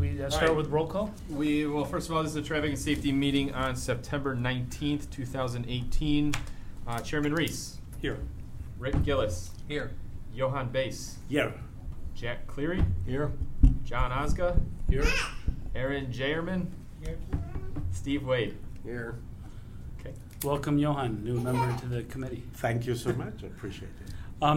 we start with roll call? Well, first of all, this is a traffic and safety meeting on September 19th, 2018. Chairman Reese. Here. Rick Gillis. Here. Johan Bass. Here. Jack Cleary. Here. John Osga. Here. Aaron Jayerman. Here. Steve Wade. Here. Okay. Welcome, Johan, new member to the committee. Thank you so much. I appreciate it.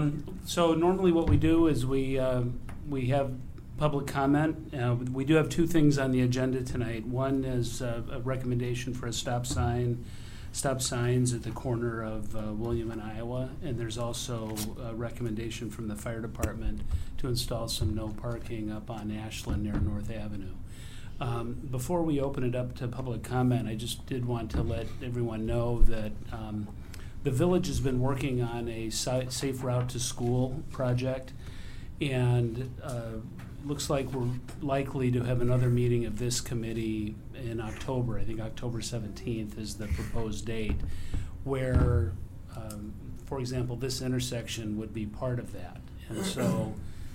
So normally what we do is we have public comment. We do have two things on the agenda tonight. One is a recommendation for stop signs at the corner of William and Iowa, and there's also a recommendation from the fire department to install some no parking up on Ashland near North Avenue. Before we open it up to public comment, I just did want to let everyone know that the village has been working on a safe route to school project, and looks like we're likely to have another meeting of this committee in October. I think October 17th is the proposed date, where, for example, this intersection would be part of that. And so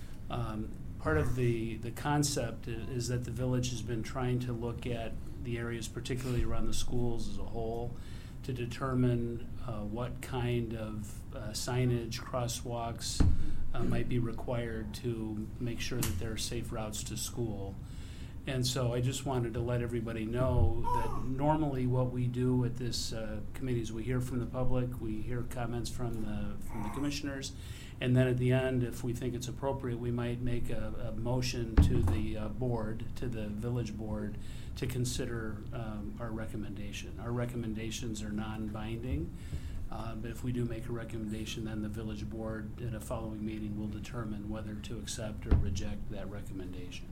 part of the concept is that the village has been trying to look at the areas, particularly around the schools as a whole, to determine what kind of signage, crosswalks might be required to make sure that there are safe routes to school. And so I just wanted to let everybody know that normally what we do at this committee is we hear from the public, we hear comments from the commissioners, and then at the end, if we think it's appropriate, we might make a motion to the board, to the village board, to consider our recommendation. Our recommendations are non-binding, but if we do make a recommendation, then the village board at a following meeting will determine whether to accept or reject that recommendation.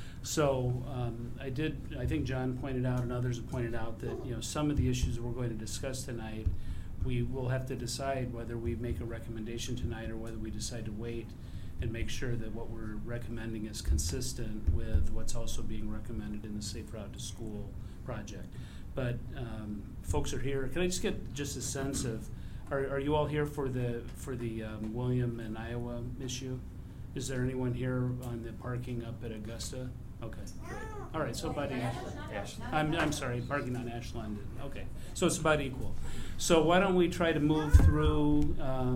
So I think John pointed out and others have pointed out that some of the issues we're going to discuss tonight, we will have to decide whether we make a recommendation tonight or whether we decide to wait and make sure that what we're recommending is consistent with what's also being recommended in the Safe Route to School project. But folks are here. Can I just get just a sense of, are you all here for the William and Iowa issue? Is there anyone here on the parking up at Augusta? Okay, great. All right, so about Ashland. I'm sorry, parking on Ashland. Okay, so it's about equal. So why don't we try to move through,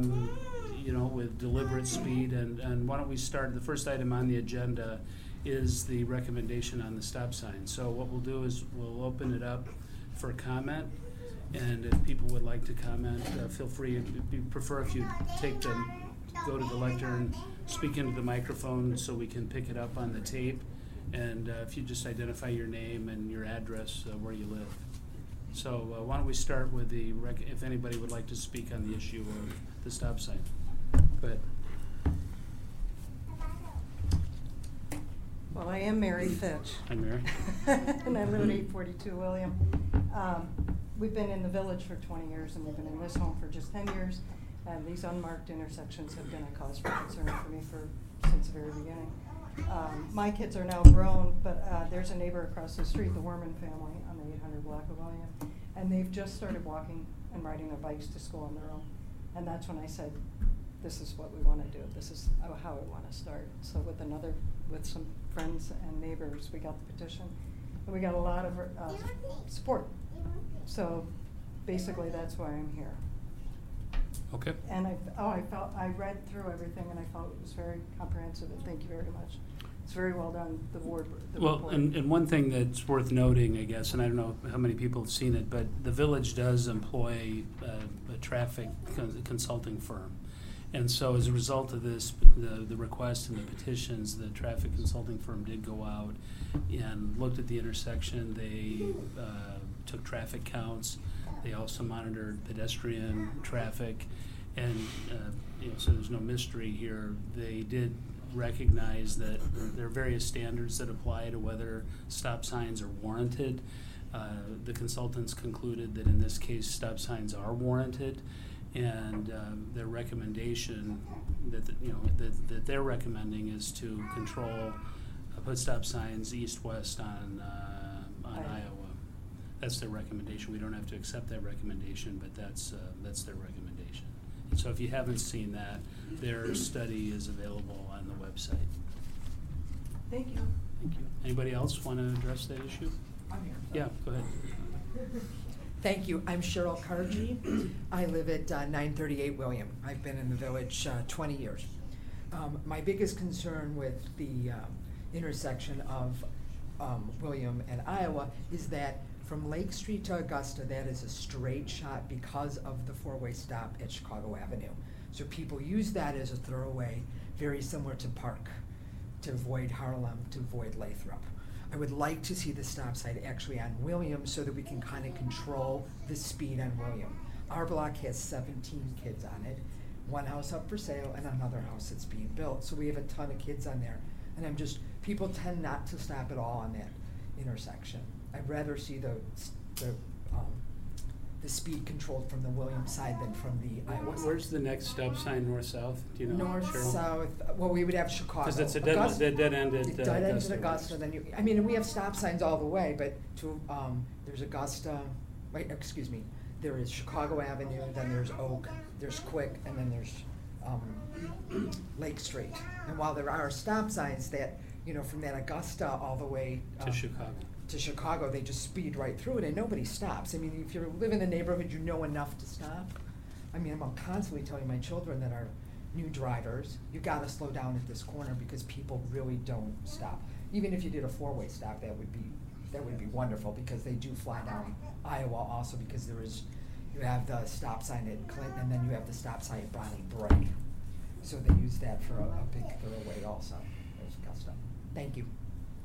with deliberate speed, and why don't we start? The first item on the agenda is the recommendation on the stop sign. So what we'll do is we'll open it up for comment, and if people would like to comment, feel free. We prefer if you go to the lectern, speak into the microphone so we can pick it up on the tape, and if you just identify your name and your address where you live. So why don't we start with if anybody would like to speak on the issue of the stop sign. Go ahead. Well, I am Mary Fitch. Hi, Mary. And I live at 842 William. We've been in the village for 20 years, and we've been in this home for just 10 years. And these unmarked intersections have been a cause for concern for me since the very beginning. My kids are now grown, but there's a neighbor across the street, the Werman family, on the 800 block of William, and they've just started walking and riding their bikes to school on their own. And that's when I said, this is what we want to do. This is how I want to start. So with some friends and neighbors, we got the petition, and we got a lot of support. So basically, that's why I'm here. Okay. And I read through everything, and I felt it was very comprehensive, and thank you very much. It's very well done, the board. Well, and one thing that's worth noting, I guess, and I don't know how many people have seen it, but the village does employ a traffic consulting firm. And so as a result of this, the request and the petitions, the traffic consulting firm did go out and looked at the intersection. They took traffic counts. They also monitored pedestrian traffic. And so there's no mystery here. They did recognize that there are various standards that apply to whether stop signs are warranted. The consultants concluded that in this case, stop signs are warranted. And their recommendation that they're recommending is to control, put stop signs east-west on Iowa. That's their recommendation. We don't have to accept that recommendation, but that's their recommendation. And so if you haven't seen that, their study is available on the website. Thank you. Thank you. Anybody else want to address that issue? I'm here. Yeah, go ahead. Thank you. I'm Cheryl Karji. I live at 938 William. I've been in the village 20 years. My biggest concern with the intersection of William and Iowa is that from Lake Street to Augusta, that is a straight shot because of the four-way stop at Chicago Avenue. So people use that as a thoroughway, very similar to Park, to avoid Harlem, to avoid Lathrop. I would like to see the stop sign actually on William so that we can kind of control the speed on William. Our block has 17 kids on it, one house up for sale and another house that's being built. So we have a ton of kids on there. And people tend not to stop at all on that intersection. I'd rather see the speed controlled from the William side than from the Iowa side. Where's the next stop sign, north-south? Do you know? North, south, well, we would have Chicago. Because it's a dead end at dead end Augusta. at Augusta, then we have stop signs all the way, but there's Augusta, there is Chicago Avenue, then there's Oak, there's Quick, and then there's Lake Street. And while there are stop signs that, from that Augusta all the way to Chicago, they just speed right through it and nobody stops. I mean, if you live in the neighborhood, you know enough to stop. I mean, I'm constantly telling my children that are new drivers, you gotta slow down at this corner because people really don't stop. Even if you did a four-way stop, that would be wonderful because they do fly down Iowa also because you have the stop sign at Clinton and then you have the stop sign at Bonnie Bray. So they use that for a big thoroughway also. There's Augusta. Thank you.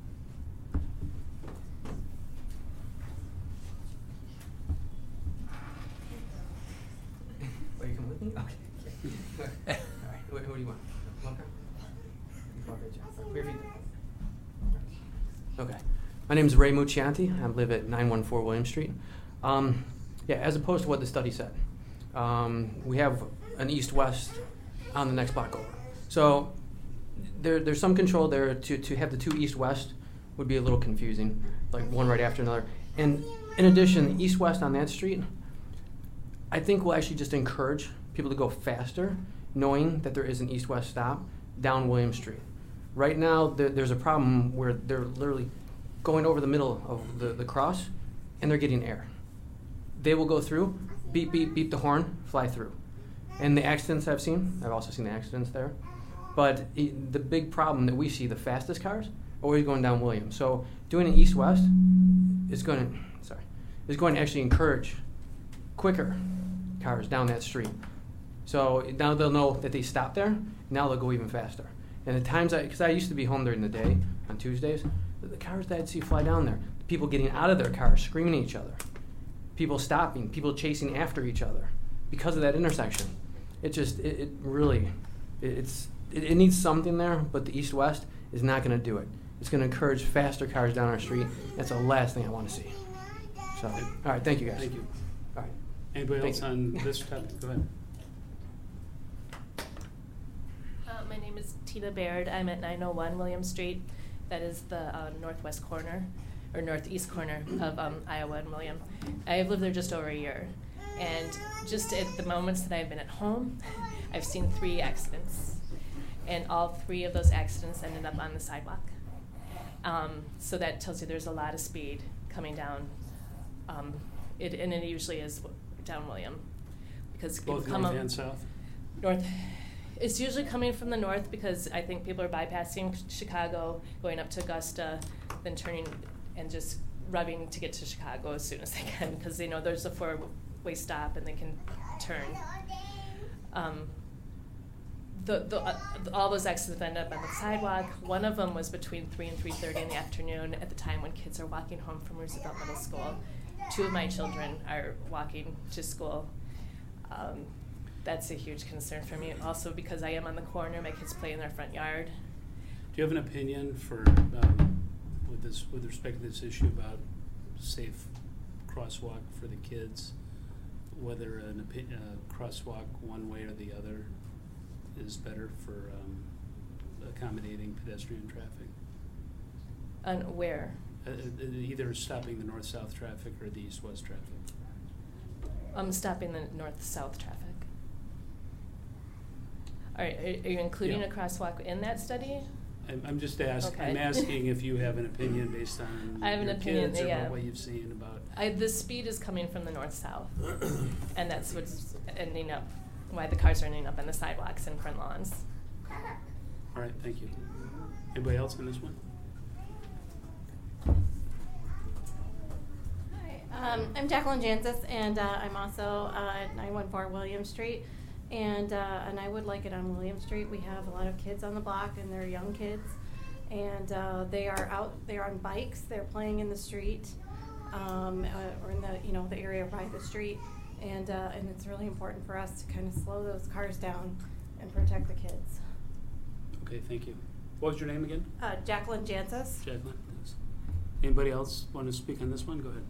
Oh, you come with me? Okay. All right. Who do you want? Walker? Clear feet. Okay. My name is Ray Muccianti. I live at 914 William Street. As opposed to what the study said, we have an east-west on the next block over. So there's some control there. To have the two east-west would be a little confusing, like one right after another. And in addition, east-west on that street, I think will actually just encourage people to go faster, knowing that there is an east-west stop down William Street. Right now, there's a problem where they're literally going over the middle of the cross, and they're getting air. They will go through, beep, beep, beep the horn, fly through. And the accidents I've seen, I've also seen the accidents there, but the big problem that we see, the fastest cars, are always going down William. So doing an east-west is going to actually encourage quicker cars down that street. So now they'll know that they stop there, now they'll go even faster. And the times, because I used to be home during the day on Tuesdays, the cars that I'd see fly down there, people getting out of their cars, screaming at each other, people stopping, people chasing after each other because of that intersection. It needs something there, but the east-west is not going to do it. It's going to encourage faster cars down our street. That's the last thing I want to see. So, all right, thank you guys. Thank you. All right. Anybody else on this topic? Go ahead. My name is Tina Baird. I'm at 901 William Street. That is the northwest corner, or northeast corner of Iowa and William. I have lived there just over a year. And just at the moments that I've been at home, I've seen 3 accidents. And all 3 of those accidents ended up on the sidewalk. So that tells you there's a lot of speed coming down. And it usually is down William. Because Both people come north and south? North. It's usually coming from the north because I think people are bypassing Chicago, going up to Augusta, then turning and just rubbing to get to Chicago as soon as they can because they know there's a four-way stop and they can turn. All those accidents end up on the sidewalk. One of them was between 3 and 3:30 in the afternoon at the time when kids are walking home from Roosevelt Middle School. 2 of my children are walking to school. That's a huge concern for me. Also because I am on the corner, my kids play in their front yard. Do you have an opinion for with respect to this issue about safe crosswalk for the kids? Whether a crosswalk one way or the other is better for accommodating pedestrian traffic? On where? Either stopping the north-south traffic or the east-west traffic. Stopping the north-south traffic. All right, are you including a crosswalk in that study? I'm just asking. I'm Okay. asking if you have an opinion based on I have an your opinion, kids or yeah. about what you've seen about. The speed is coming from the north-south, and that's what's ending up, why the cars are ending up on the sidewalks and front lawns. All right, thank you. Anybody else on this one? Hi, I'm Jacqueline Jansis, and I'm also at 914 William Street. And I would like it on William Street. We have a lot of kids on the block, and they're young kids, and they are out. They're on bikes. They're playing in the street, or in the the area by the street, and it's really important for us to kind of slow those cars down and protect the kids. Okay, thank you. What was your name again? Jacqueline Jansis. Jacqueline. Thanks. Anybody else want to speak on this one? Go ahead.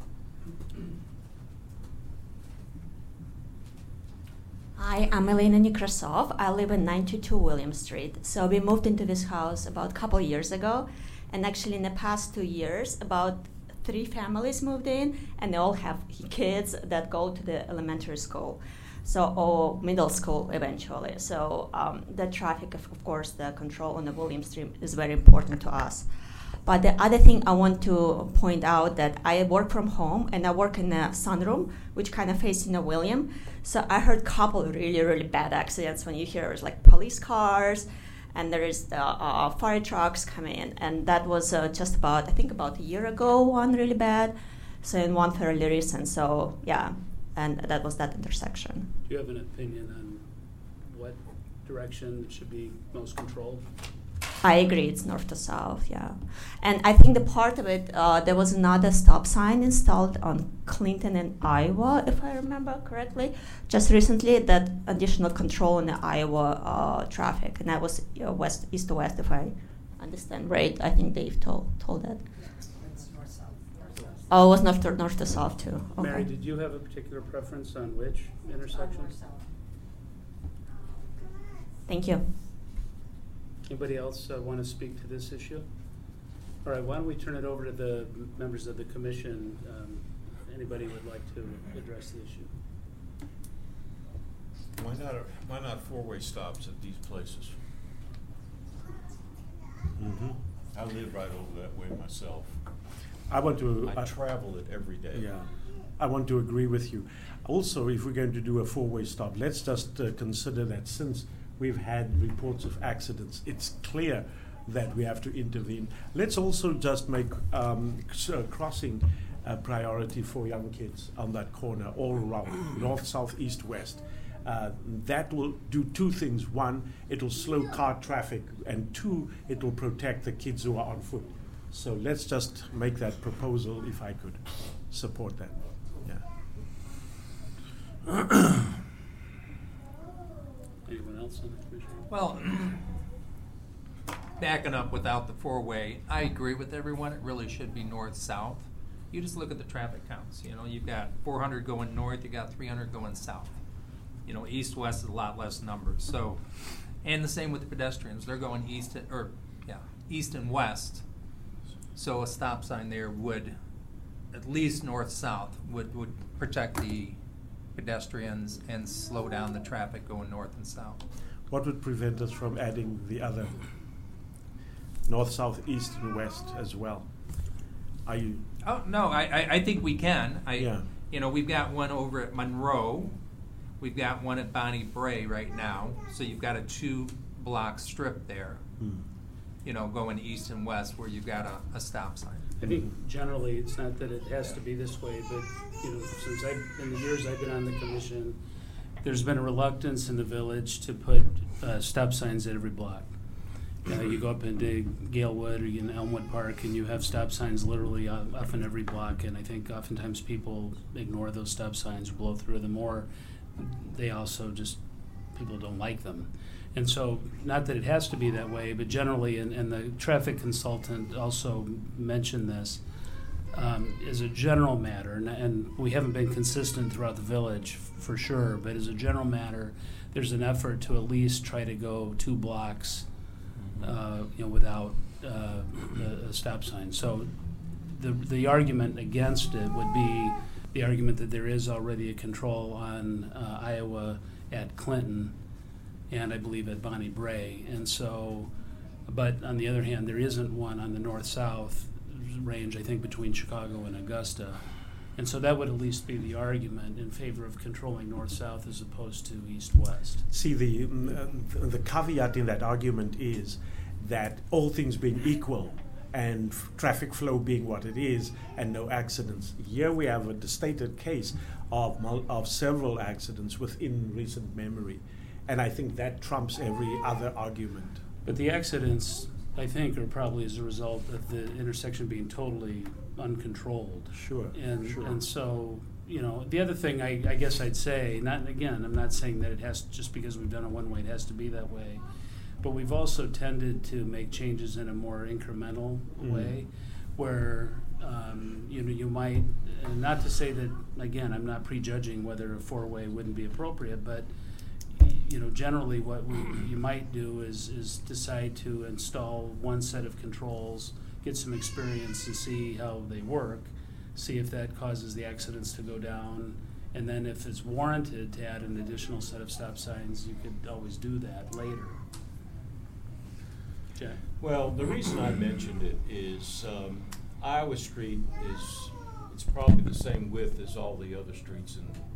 Hi, I'm Elena Nekrasov. I live in 922 William Street. So we moved into this house about a couple years ago. And actually in the past 2 years, about 3 families moved in, and they all have kids that go to the elementary school, or middle school eventually. So the traffic, of course, the control on the William Street is very important to us. But the other thing I want to point out that I work from home and I work in a sunroom, which kind of facing the William. So I heard a couple of really, really bad accidents when you hear like police cars and there is the fire trucks coming in. And that was just about a year ago, one really bad. So and one fairly recent. So yeah, and that was that intersection. Do you have an opinion on what direction should be most controlled? I agree, it's north to south, yeah. And I think the part of it, there was another stop sign installed on Clinton and Iowa, if I remember correctly, just recently, that additional control in the Iowa traffic. And that was east to west, if I understand right. I think Dave told that. It's north-south. Oh, it was north to south too. Okay. Mary, did you have a particular preference on which intersection? Thank you. Anybody else want to speak to this issue? All right, why don't we turn it over to the members of the commission. Anybody would like to address the issue? Why not four-way stops at these places? Mm-hmm. I live right over that way myself. I want to. I travel it every day. Yeah, I want to agree with you. Also, if we're going to do a four-way stop, let's just consider that since we've had reports of accidents, it's clear that we have to intervene. Let's also just make crossing a priority for young kids on that corner all around, north, south, east, west. That will do 2 things. 1, it will slow car traffic, and 2, it will protect the kids who are on foot. So let's just make that proposal, if I could support that. Yeah. Anyone else on the commission? Well, backing up without the four-way, I agree with everyone. It really should be north-south. You just look at the traffic counts. You know, you've got 400 going north, you got 300 going south. You know, east-west is a lot less numbers. So, and the same with the pedestrians. They're going east and west. So a stop sign there would, at least north-south, would protect the pedestrians and slow down the traffic going north and south. What would prevent us from adding the other north, south, east, and west as well? Are you? Oh no, I think we can. Yeah. You know, we've got one over at Monroe. We've got one at Bonnie Bray right now. So you've got a 2-block strip there. You know, going east and west where you've got a stop sign. I think generally it's not that it has to be this way, but you know, since in the years I've been on the commission, there's been a reluctance in the village to put stop signs at every block. You go up into Galewood or in Elmwood Park, and you have stop signs literally off in every block. And I think oftentimes people ignore those stop signs or blow through them, or they also just people don't like them. And so, not that it has to be that way, but generally, and the traffic consultant also mentioned this, as a general matter, and we haven't been consistent throughout the village for sure, but as a general matter, there's an effort to at least try to go 2 blocks, without a stop sign. So, the argument against it would be the argument that there is already a control on Iowa at Clinton, and I believe at Bonnie Bray. And so But on the other hand, there isn't one on the north-south range, I think, between Chicago and Augusta. And so that would at least be the argument in favor of controlling north-south as opposed to east-west. See, the caveat in that argument is that all things being equal and traffic flow being what it is and no accidents. Here we have a stated case of several accidents within recent memory. And I think that trumps every other argument. But the accidents, I think, are probably as a result of the intersection being totally uncontrolled. Sure. And so, you know, the other thing I guess I'd say, I'm not saying that it has, just because we've done it one way, it has to be that way. But we've also tended to make changes in a more incremental way, where, you might, and not to say that, again, I'm not prejudging whether a four-way wouldn't be appropriate, but generally what you might do is decide to install one set of controls, get some experience to see how they work, see if that causes the accidents to go down, and then if it's warranted to add an additional set of stop signs, you could always do that later. Jack? Well, the reason I mentioned it is Iowa Street it's probably the same width as all the other streets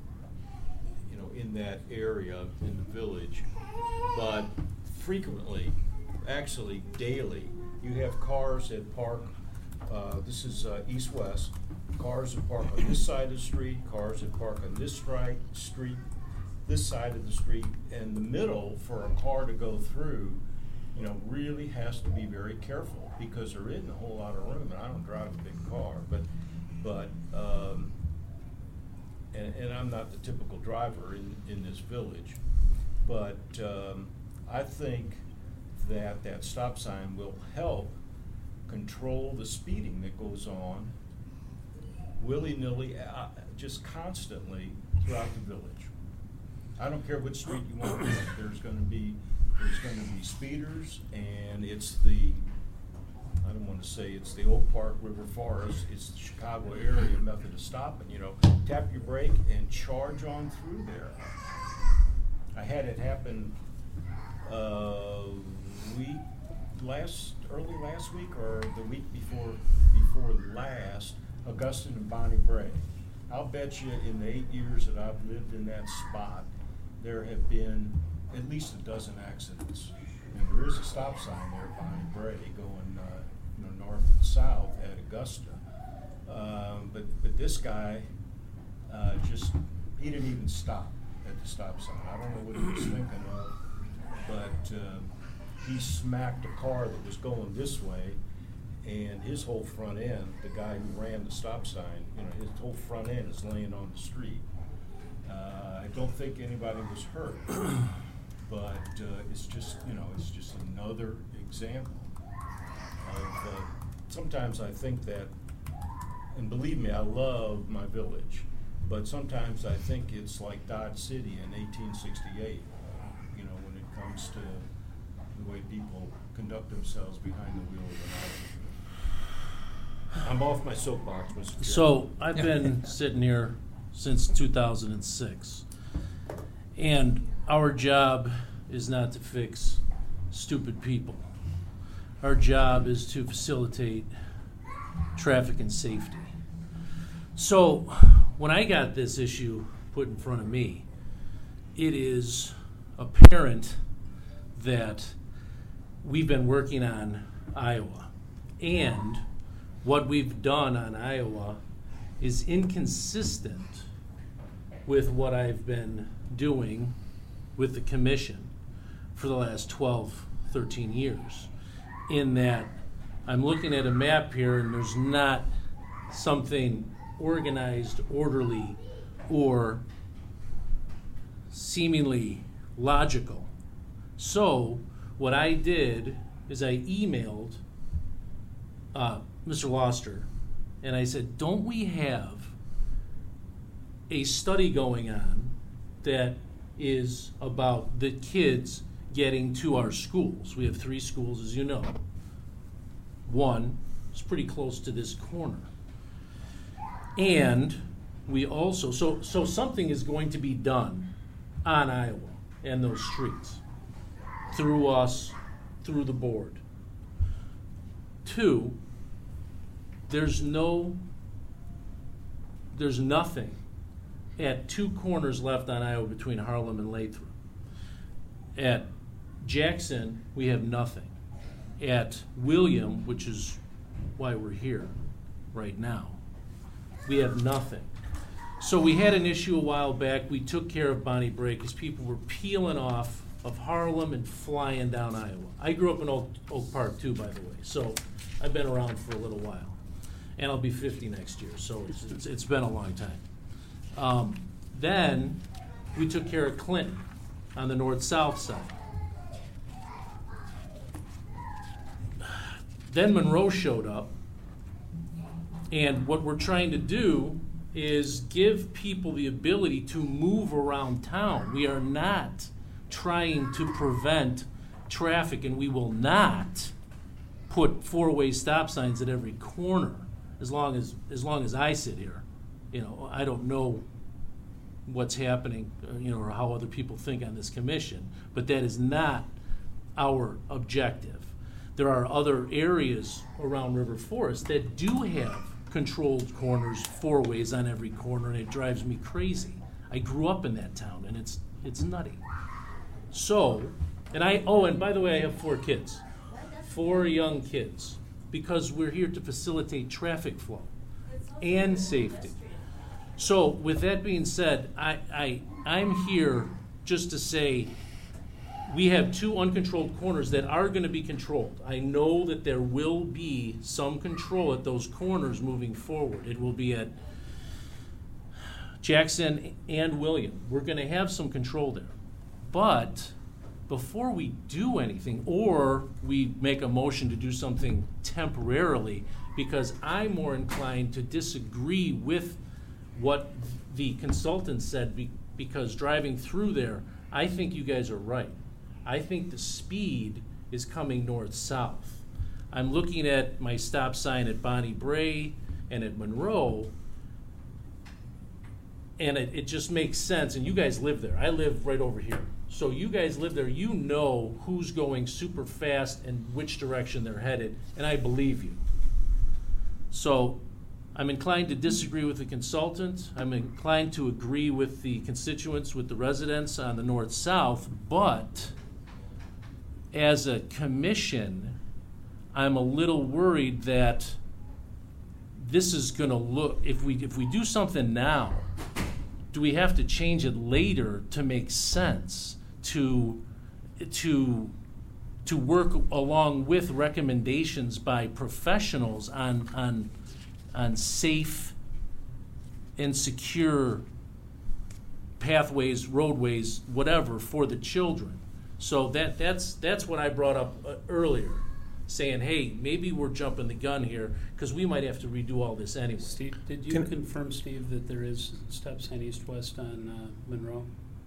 in that area in the village, but frequently, actually daily, you have cars that park. This is east-west. Cars that park on this side of the street, cars that park on this street, this side of the street, and the middle for a car to go through, really has to be very careful because there isn't a whole lot of room. And I don't drive a big car, but and I'm not the typical driver in this village, but I think that stop sign will help control the speeding that goes on willy-nilly, just constantly throughout the village. I don't care which street you want to pick. There's going to be speeders, and I don't want to say it's the Oak Park River Forest, it's the Chicago area method of stopping. Tap your brake and charge on through there. I had it happen early last week or the week before last, Augustine and Bonnie Bray. I'll bet you in the 8 years that I've lived in that spot, there have been at least a dozen accidents. And there is a stop sign there at Bonnie Bray going north and south at Augusta. But this guy he didn't even stop at the stop sign. I don't know what he was thinking of, but he smacked a car that was going this way, and his whole front end, the guy who ran the stop sign, his whole front end is laying on the street. I don't think anybody was hurt, but it's just another example of sometimes I think that, and believe me, I love my village, but sometimes I think it's like Dodge City in 1868, when it comes to the way people conduct themselves behind the wheel of an automobile. I'm off my soapbox, Mr. Chairman. So I've been sitting here since 2006, and our job is not to fix stupid people. Our job is to facilitate traffic and safety. So when I got this issue put in front of me, it is apparent that we've been working on Iowa, and what we've done on Iowa is inconsistent with what I've been doing with the commission for the last 12, 13 years, in that I'm looking at a map here and there's not something organized, orderly, or seemingly logical. So what I did is I emailed Mr. Loster, and I said, don't we have a study going on that is about the kids getting to our schools? We have 3 schools, as you know. One is pretty close to this corner. And we also, so something is going to be done on Iowa and those streets through us, through the board. Two, there's nothing at two corners left on Iowa between Harlem and Lathrop. At Jackson, we have nothing. At William, which is why we're here right now, we have nothing. So we had an issue a while back. We took care of Bonnie Brae because people were peeling off of Harlem and flying down Iowa. I grew up in Oak Park too, by the way, so I've been around for a little while. And I'll be 50 next year, so it's been a long time. Then we took care of Clinton on the north-south side. Then Monroe showed up, and what we're trying to do is give people the ability to move around town. We are not trying to prevent traffic, and we will not put four-way stop signs at every corner as long as I sit here. You know, I don't know what's happening, or how other people think on this commission, but that is not our objective. There are other areas around River Forest that do have controlled corners, four ways on every corner, and it drives me crazy. I grew up in that town, and it's nutty. So, and by the way, I have 4 kids, 4 young kids, because we're here to facilitate traffic flow and safety. So, with that being said, I'm here just to say we have 2 uncontrolled corners that are going to be controlled. I know that there will be some control at those corners moving forward. It will be at Jackson and William. We're going to have some control there. But before we do anything, or we make a motion to do something temporarily, because I'm more inclined to disagree with what the consultant said, because driving through there, I think you guys are right. I think the speed is coming north-south. I'm looking at my stop sign at Bonnie Brae and at Monroe, and it just makes sense. And you guys live there. I live right over here. So you guys live there. You know who's going super fast and which direction they're headed, and I believe you. So I'm inclined to disagree with the consultant. I'm inclined to agree with the constituents, with the residents on the north-south, but as a commission, I'm a little worried that this is going to look, if we do something now, do we have to change it later to make sense, to work along with recommendations by professionals on safe and secure pathways, roadways, whatever, for the children? So that's what I brought up earlier, saying, hey, maybe we're jumping the gun here because we might have to redo all this anyway. Steve, did you confirm, Steve, that there is stop sign east-west on Monroe?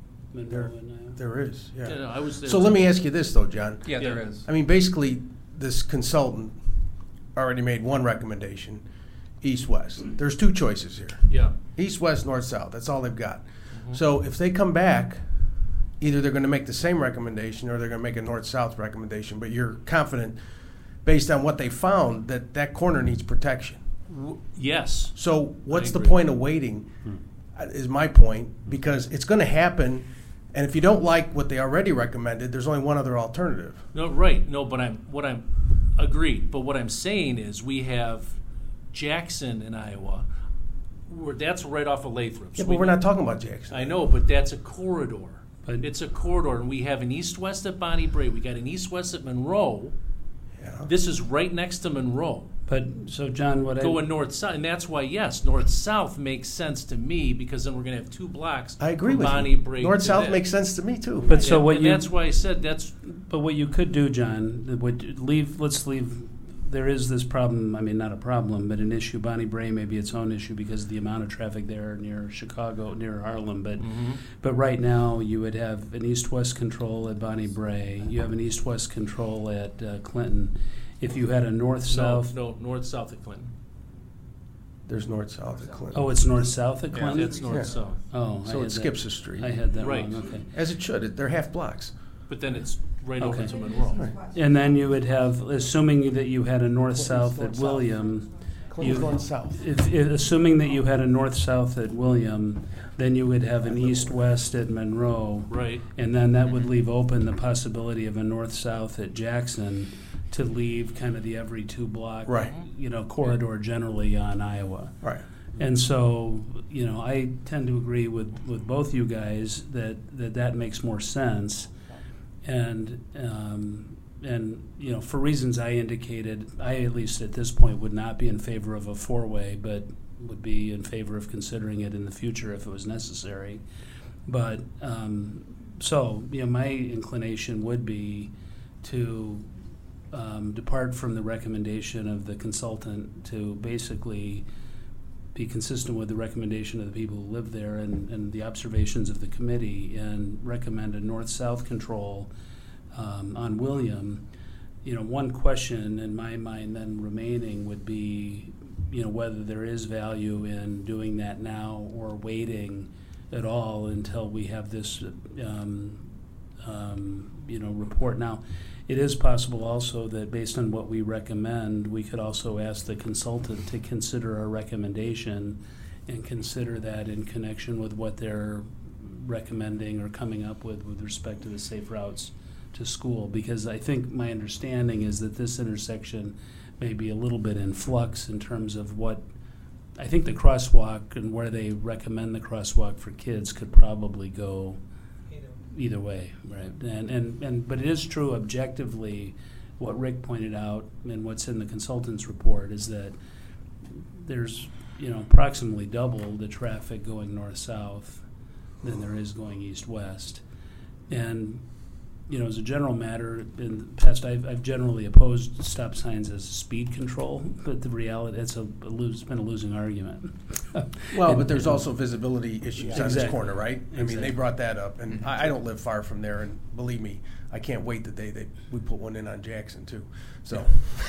There is, yeah. No, I was there. So let me ask you this, though, John. Yeah, there is. I mean, basically, this consultant already made one recommendation, east-west. There's 2 choices here. Yeah. East-west, north-south. That's all they've got. Mm-hmm. So if they come back, either they're going to make the same recommendation or they're going to make a north-south recommendation, but you're confident, based on what they found, that that corner needs protection. Yes. So what's the agree. point of waiting, is my point, because it's going to happen, and if you don't like what they already recommended, there's only one other alternative. No, right. No, but I'm agreed. But what I'm saying is we have Jackson in Iowa. That's right off of Lathrop. Yeah, but we're not talking about Jackson. I know, but that's a corridor. It's a corridor, and we have an east-west at Bonnie Brae. We got an east-west at Monroe. Yeah. This is right next to Monroe. But so, John, going north-south, and that's why, yes, north-south makes sense to me, because then we're going to have 2 blocks. I agree from with Bonnie you. Brae North-south makes sense to me too. But so what and you? That's why I said that's. But what you could do, John, let's leave. There is this problem. I mean, not a problem, but an issue. Bonnie Brae may be its own issue because of the amount of traffic there near Chicago, near Harlem. But right now, you would have an east-west control at Bonnie Brae. You have an east-west control at Clinton. If you had a north-south. No, north-south at Clinton. There's north-south at Clinton. Oh, it's north-south at Clinton? It's north-south. Oh, so it skips a street. I had that right. wrong. Okay. As it should. They're half blocks. But then it's right over Okay. to Monroe. And then you would have, assuming that you had a north-south at William, Clinton's north-south. assuming that you had a north-south at William, then you would have an east-west at Monroe. Right. And then that would leave open the possibility of a north-south at Jackson to leave kind of the every two block, Right. Corridor generally on Iowa. Right. And so, I tend to agree with both you guys that makes more sense. And for reasons I indicated, I at least at this point would not be in favor of a four-way, but would be in favor of considering it in the future if it was necessary. But my inclination would be to depart from the recommendation of the consultant to basically be consistent with the recommendation of the people who live there and the observations of the committee, and recommend a north-south control on William. One question in my mind then remaining would be, whether there is value in doing that now or waiting at all until we have this, report. Now, it is possible also that based on what we recommend, we could also ask the consultant to consider our recommendation and consider that in connection with what they're recommending or coming up with respect to the safe routes to school. Because I think my understanding is that this intersection may be a little bit in flux in terms of what I think the crosswalk and where they recommend the crosswalk for kids could probably go either way, right? But it is true objectively what Rick pointed out and what's in the consultant's report is that there's approximately double the traffic going north-south than there is going east-west. And as a general matter, in the past, I've generally opposed stop signs as speed control, but the reality, it's been a losing argument. Well, but there's also visibility issues on this Exactly. corner, right? I mean, Exactly. they brought that up, and I don't live far from there, and believe me, I can't wait the day we put one in on Jackson, too. So,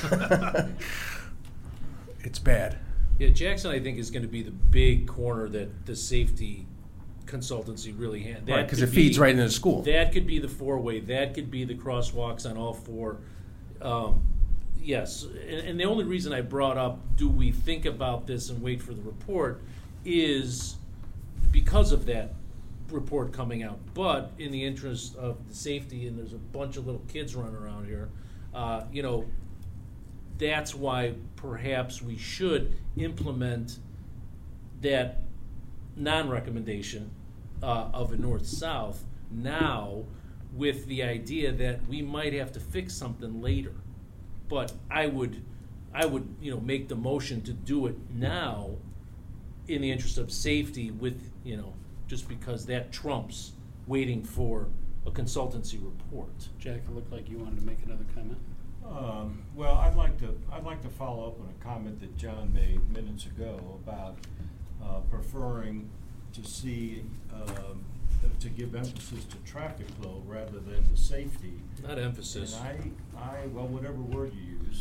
it's bad. Yeah, Jackson, I think, is going to be the big corner that the safety consultancy really handles. Right, because it feeds right into the school. That could be the four-way. That could be the crosswalks on all four. Yes, and the only reason I brought up, do we think about this and wait for the report, is because of that report coming out. But in the interest of the safety, and there's a bunch of little kids running around here, that's why perhaps we should implement that non-recommendation of a north-south now, with the idea that we might have to fix something later. But I would make the motion to do it now in the interest of safety, with just because that trumps waiting for a consultancy report. Jack, it looked like you wanted to make another comment. Well, I'd like to follow up on a comment that John made minutes ago about preferring to see to give emphasis to traffic flow rather than to safety. Not emphasis. And well, whatever word you used,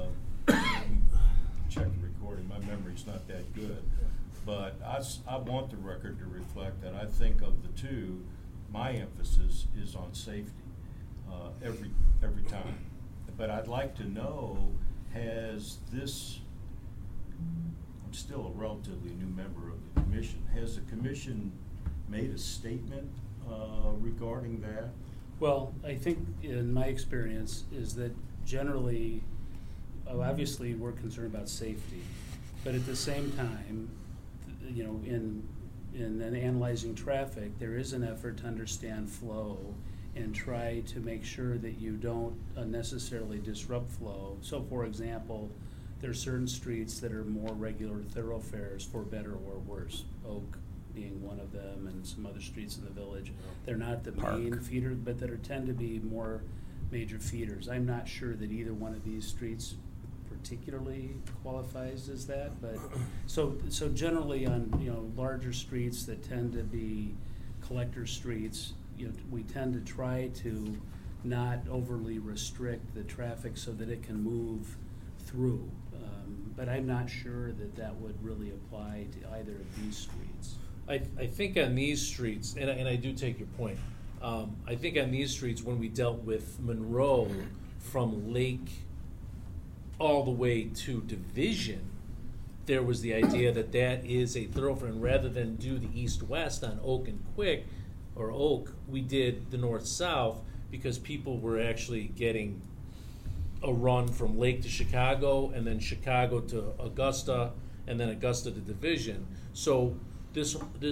check the recording. My memory's not that good, but I want the record to reflect that I think of the two, my emphasis is on safety every time. But I'd like to know, has this? I'm still a relatively new member of the commission. Has the commission made a statement regarding that? Well, I think in my experience is that generally, obviously we're concerned about safety, but at the same time, in analyzing traffic, there is an effort to understand flow and try to make sure that you don't unnecessarily disrupt flow. So, for example, there are certain streets that are more regular thoroughfares, for better or worse. Oak being one of them, and some other streets in the village. They're not the main feeder, but that tend to be more major feeders. I'm not sure that either one of these streets particularly qualifies as that, but so generally on larger streets that tend to be collector streets, we tend to try to not overly restrict the traffic so that it can move through. But I'm not sure that would really apply to either of these streets. I think on these streets, and I do take your point, I think on these streets, when we dealt with Monroe from Lake all the way to Division, there was the idea that that is a thoroughfare, and rather than do the east-west on Oak and Quick, or Oak, we did the north-south because people were actually getting a run from Lake to Chicago, and then Chicago to Augusta, and then Augusta to Division. So this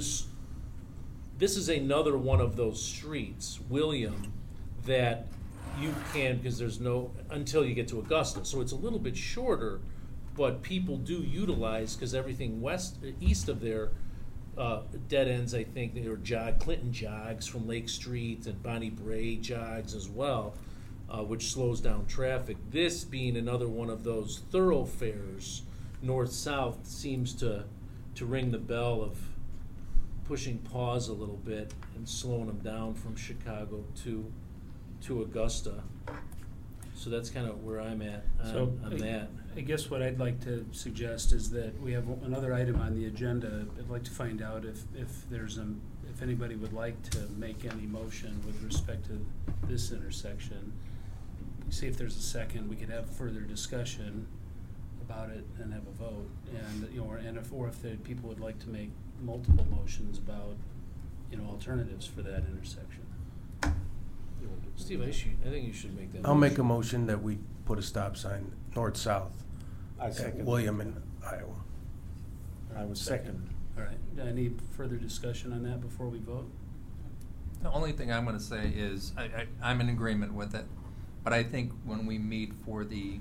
is another one of those streets, William, that you can, because there's no, until you get to Augusta. So it's a little bit shorter, but people do utilize, because everything east of there, dead ends, I think, they were Clinton jogs from Lake Street, and Bonnie Bray jogs as well, which slows down traffic. This being another one of those thoroughfares, north-south, seems to ring the bell of pushing pause a little bit and slowing them down from Chicago to Augusta. So that's kind of where I'm at on that. I guess what I'd like to suggest is that we have another item on the agenda. I'd like to find out if anybody would like to make any motion with respect to this intersection. See if there's a second. We could have further discussion about it and have a vote. And if people would like to make multiple motions about alternatives for that intersection. Steve, I think you should make that. I'll make a motion that we put a stop sign north-south I at second. William in Iowa. I was second. All right. Any further discussion on that before we vote? The only thing I'm going to say is I'm in agreement with it, but I think when we meet for the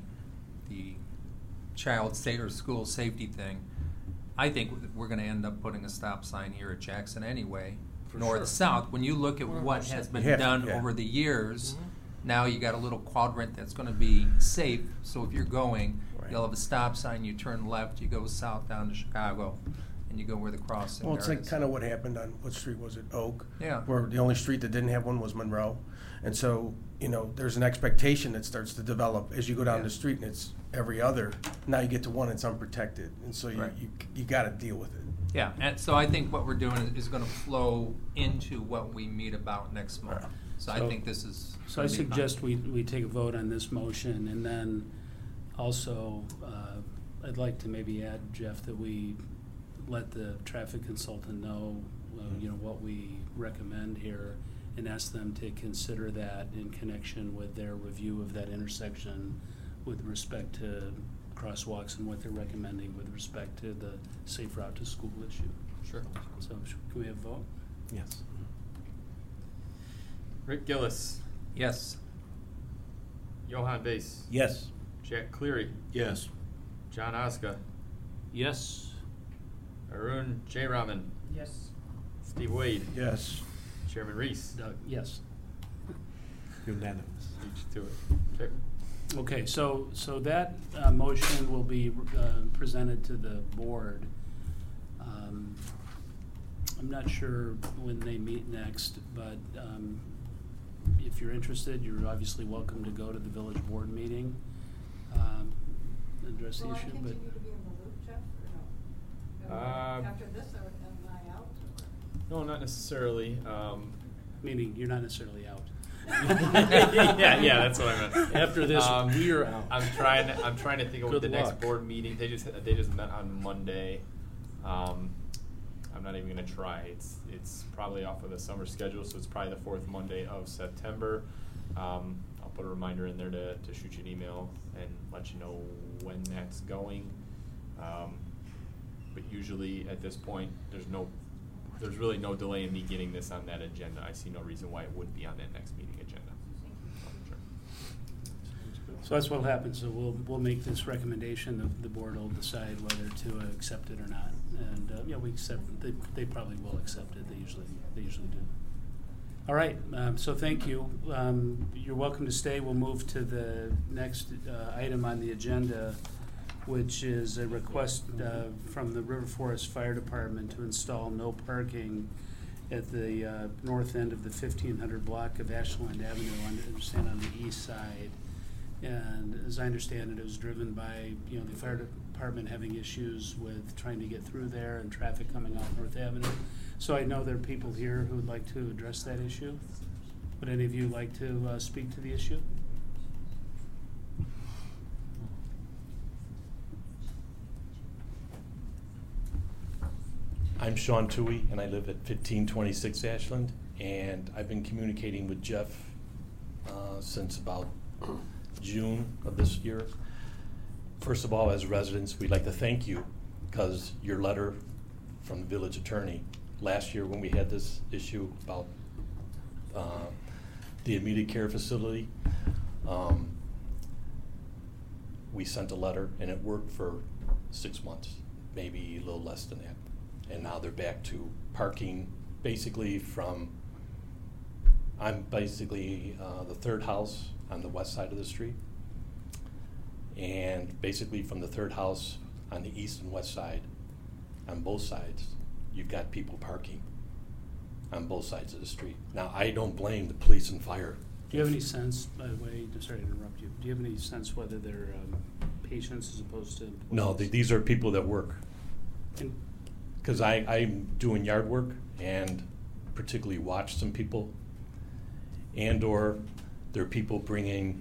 child or school safety thing, I think we're going to end up putting a stop sign here at Jackson anyway, north-south. When you look at what has been done over the years, now you got a little quadrant that's going to be safe. So if you're going, you'll have a stop sign. You turn left, you go south down to Chicago, and you go where the crossing. Well, it's like kind of what happened on what street was it? Oak. Yeah. Where the only street that didn't have one was Monroe, and so there's an expectation that starts to develop as you go down the street, and it's every other. Now you get to one, it's unprotected, and so you got to deal with it. Yeah, and so I think what we're doing is going to flow into what we meet about next month. So I think this is. So I suggest we take a vote on this motion, and then also I'd like to maybe add, Jeff, that we let the traffic consultant know, what we recommend here, and ask them to consider that in connection with their review of that intersection with respect to crosswalks and what they're recommending with respect to the safe route to school issue. Sure. So can we have a vote? Yes. Rick Gillis. Yes. Johan Bass. Yes. Jack Cleary. Yes. John Oska. Yes. Arun J. Raman. Yes. Steve Wade. Yes. Chairman Reese. Doug, yes. Unanimous. Each to it. Okay. Okay, so that motion will be presented to the board. I'm not sure when they meet next, but if you're interested, you're obviously welcome to go to the village board meeting, address the issue. Will I continue to be in the loop, Jeff, or no? After this, or am I out? No, not necessarily. Meaning you're not necessarily out. yeah, that's what I meant. After this, we're out. I'm trying to think of what Good the luck. next board meeting. They just met on Monday. I'm not even going to try. It's probably off of the summer schedule, so it's probably the fourth Monday of September. I'll put a reminder in there to shoot you an email and let you know when that's going. But usually at this point, there's really no delay in me getting this on that agenda. I see no reason why it would be on that next meeting agenda. Sure. So that's what'll happen. So we'll make this recommendation. The board will decide whether to accept it or not. And we accept. They probably will accept it. They usually do. All right. So thank you. You're welcome to stay. We'll move to the next item on the agenda, which is a request from the River Forest Fire Department to install no parking at the north end of the 1500 block of Ashland Avenue, on the east side. And as I understand it, it was driven by the fire department having issues with trying to get through there and traffic coming off North Avenue. So I know there are people here who would like to address that issue. Would any of you like to speak to the issue? I'm Sean Toohey, and I live at 1526 Ashland, and I've been communicating with Jeff since about June of this year. First of all, as residents, we'd like to thank you, because your letter from the village attorney last year when we had this issue about the immediate care facility, we sent a letter, and it worked for 6 months, maybe a little less than that. And now they're back to parking basically from, I'm basically the third house on the west side of the street. And basically from the third house on the east and west side, on both sides, you've got people parking on both sides of the street. Now, I don't blame the police and fire. Do you have any sense, by the way, I'm sorry to interrupt you, do you have any sense whether they're patients as opposed to employees? No, these are people that work. And Because I'm doing yard work and particularly watch some people, and or there are people bringing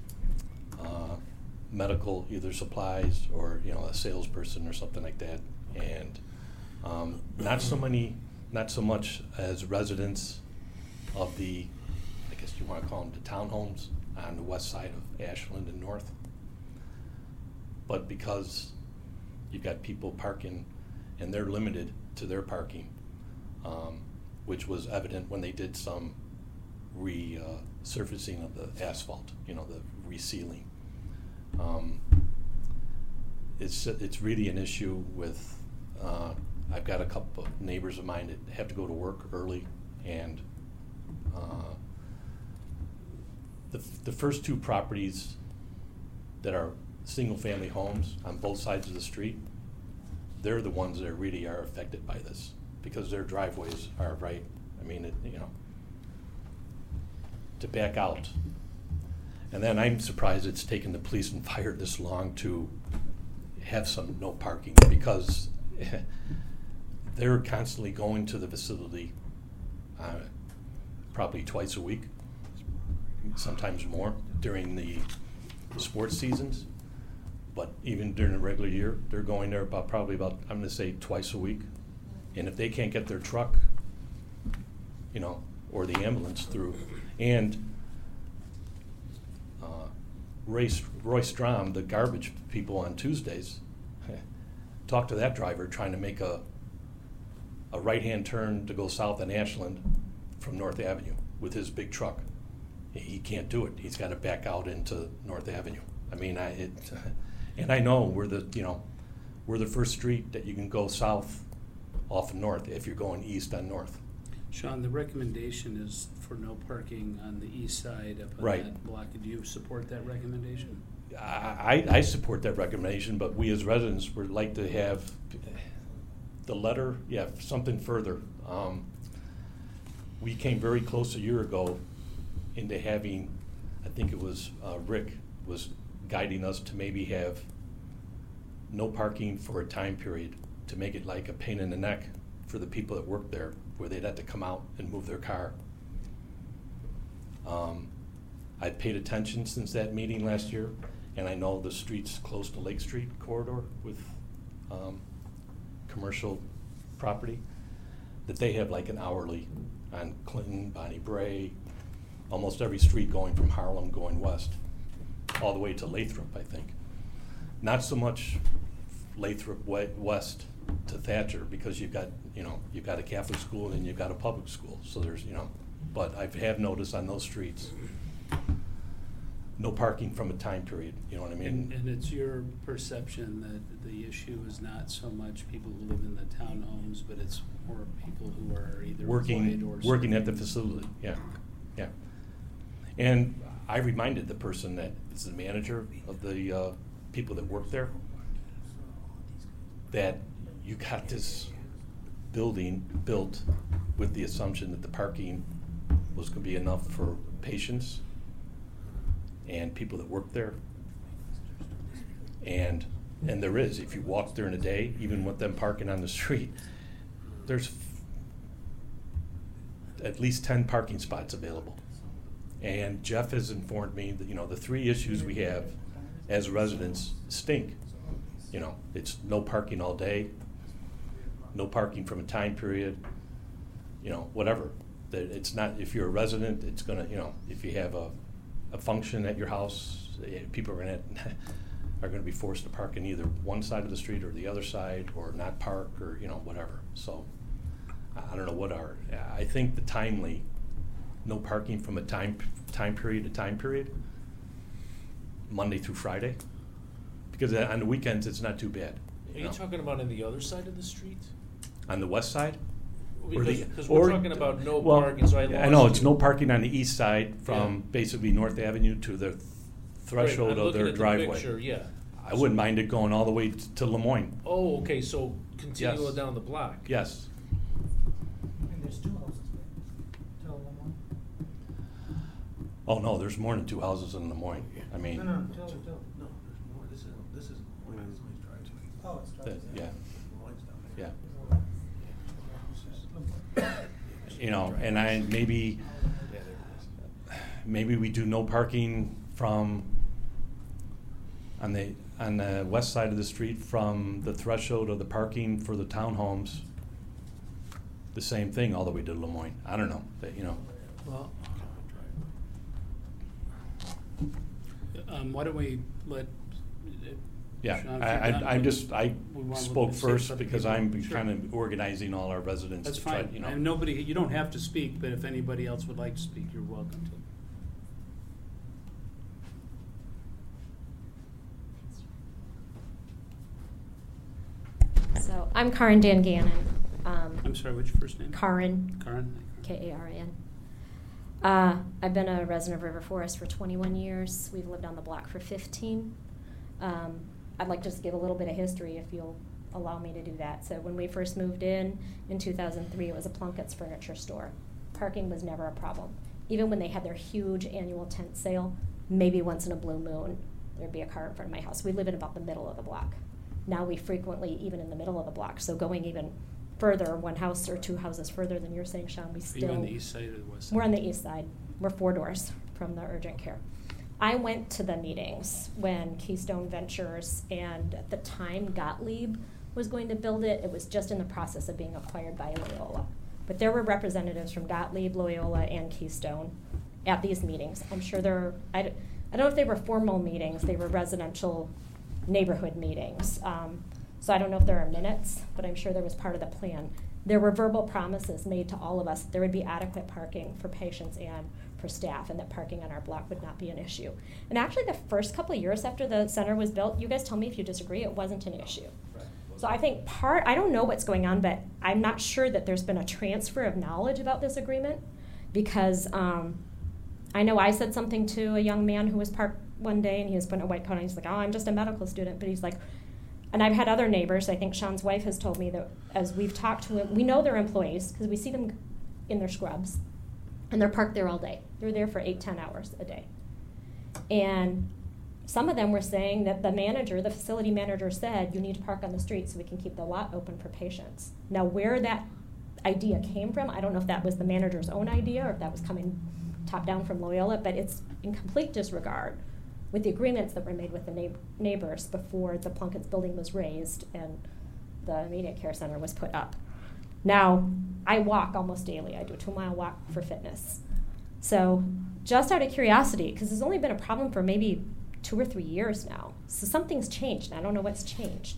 medical either supplies or a salesperson or something like that, and not so much as residents of the, I guess you want to call them the townhomes on the west side of Ashland and North, but because you've got people parking and they're limited to their parking, which was evident when they did some resurfacing of the asphalt, the resealing. It's really an issue with, I've got a couple of neighbors of mine that have to go to work early, and the first two properties that are single-family homes on both sides of the street, they're the ones that really are affected by this because their driveways are right. I mean, to back out. And then I'm surprised it's taken the police and fire this long to have some no parking, because they're constantly going to the facility probably twice a week, sometimes more during the sports seasons. But even during the regular year, they're going there probably about, I'm going to say, twice a week. And if they can't get their truck, or the ambulance through, and Roy Strom, the garbage people on Tuesdays, talked to that driver trying to make a right-hand turn to go south on Ashland from North Avenue with his big truck. He can't do it. He's got to back out into North Avenue. I mean, and I know we're the first street that you can go south off of North if you're going east on North. Sean, the recommendation is for no parking on the east side up on that block. Do you support that recommendation? I support that recommendation, but we as residents would like to have the letter, something further. We came very close a year ago into having, I think it was Rick was guiding us to maybe have no parking for a time period, to make it like a pain in the neck for the people that work there, where they'd have to come out and move their car. I've paid attention since that meeting last year, and I know the streets close to Lake Street corridor with commercial property, that they have like an hourly on Clinton, Bonnie Bray, almost every street going from Harlem going west, all the way to Lathrop, I think. Not so much Lathrop west to Thatcher, because you've got a Catholic school and you've got a public school, so there's but I have noticed on those streets no parking from a time period, you know what I mean? And it's your perception that the issue is not so much people who live in the townhomes, but it's more people who are either working at the facility. Yeah. And I reminded the person that is the manager of the people that work there that you got this building built with the assumption that the parking was going to be enough for patients and people that work there. And there is. If you walk during the day, even with them parking on the street, there's at least 10 parking spots available. And Jeff has informed me that, the three issues we have as residents stink. It's no parking all day, no parking from a time period, whatever. That it's not, if you're a resident, it's gonna, if you have a function at your house, people are gonna be forced to park in either one side of the street or the other side, or not park, or whatever. So I don't know I think the timely, no parking from a time period to time period, Monday through Friday, because on the weekends it's not too bad. Are you talking about on the other side of the street? On the west side? Because we're talking about no parking, so I know it's no parking on the east side from basically North Avenue to the threshold of their driveway. The picture, yeah. I wouldn't mind it going all the way to Lemoyne. Oh, okay, so continue down the block. Yes. And there's 2 houses there. Tell Lemoyne. Oh no, there's more than 2 houses in Lemoyne. I mean. No, tell. No, there's more. This is Lemoyne's driveway. Oh, it's driveway. Yeah. Lemoyne's down there. Yeah. And maybe we do no parking from on the west side of the street from the threshold of the parking for the townhomes. The same thing all the way to Lemoyne. I don't know. Well, why don't we let? Yeah, Sean, I spoke first for because people. I'm Sure. kind of organizing all our residents. That's to try, fine. And nobody, you don't have to speak, but if anybody else would like to speak, you're welcome to. So I'm Karen Dangannon. I'm sorry, what's your first name? Karen. Karen. Karan. I've been a resident of River Forest for 21 years. We've lived on the block for 15. I'd like to just give a little bit of history if you'll allow me to do that. So when we first moved in 2003, it was a Plunkett's furniture store. Parking was never a problem. Even when they had their huge annual tent sale, maybe once in a blue moon, there'd be a car in front of my house. We live in about the middle of the block. Now we frequently, even in the middle of the block, so going even further, 1 house or 2 houses further than you're saying, Sean, we still... Are you on the east side or the west side? We're on the east side. We're 4 doors from the urgent care. I went to the meetings when Keystone Ventures and at the time Gottlieb was going to build it. It was just in the process of being acquired by Loyola. But there were representatives from Gottlieb, Loyola, and Keystone at these meetings. I'm sure I don't know if they were formal meetings. They were residential neighborhood meetings. So I don't know if there are minutes, but I'm sure there was part of the plan. There were verbal promises made to all of us that there would be adequate parking for patients and for staff, and that parking on our block would not be an issue. And actually the first couple of years after the center was built, you guys tell me if you disagree, it wasn't an issue. Right. So I think I don't know what's going on, but I'm not sure that there's been a transfer of knowledge about this agreement, because I know I said something to a young man who was parked one day and he was putting a white coat on. He's like, oh, I'm just a medical student. But he's like, and I've had other neighbors, I think Sean's wife has told me that as we've talked to them, we know they're employees because we see them in their scrubs and they're parked there all day. They're there for 8-10 hours a day. And some of them were saying that the facility manager said, you need to park on the street so we can keep the lot open for patients. Now where that idea came from, I don't know if that was the manager's own idea or if that was coming top down from Loyola, but it's in complete disregard with the agreements that were made with the neighbors before the Plunkett's building was raised and the immediate care center was put up. Now, I walk almost daily. I do a 2-mile walk for fitness. So just out of curiosity, because there's only been a problem for maybe 2 or 3 years now, so something's changed, and I don't know what's changed.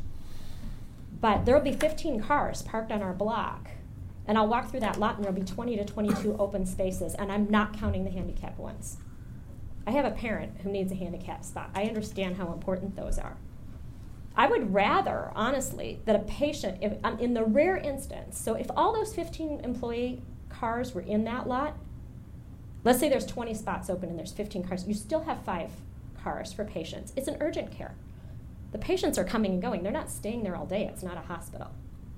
But there will be 15 cars parked on our block, and I'll walk through that lot and there'll be 20 to 22 open spaces, and I'm not counting the handicapped ones. I have a parent who needs a handicap spot. I understand how important those are. I would rather, honestly, that a patient, in the rare instance, so if all those 15 employee cars were in that lot, let's say there's 20 spots open and there's 15 cars, you still have 5 cars for patients. It's an urgent care. The patients are coming and going. They're not staying there all day. It's not a hospital.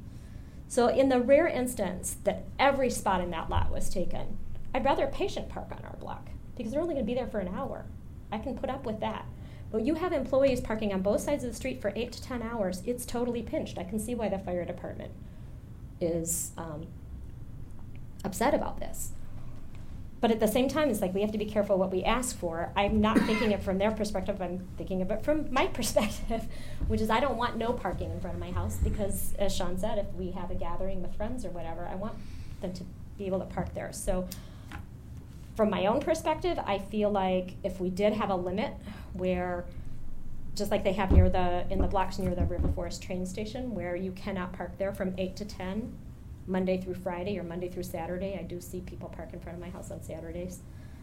So in the rare instance that every spot in that lot was taken, I'd rather a patient park on our block because they're only going to be there for an hour. I can put up with that. But you have employees parking on both sides of the street for 8 to 10 hours. It's totally pinched. I can see why the fire department is upset about this. But at the same time, it's like we have to be careful what we ask for. I'm not thinking it from their perspective, I'm thinking of it from my perspective, which is I don't want no parking in front of my house because, as Sean said, if we have a gathering with friends or whatever, I want them to be able to park there. So from my own perspective, I feel like if we did have a limit where, just like they have in the blocks near the River Forest train station, where you cannot park there from 8 to 10, Monday through Friday or Monday through Saturday. I do see people park in front of my house on Saturdays.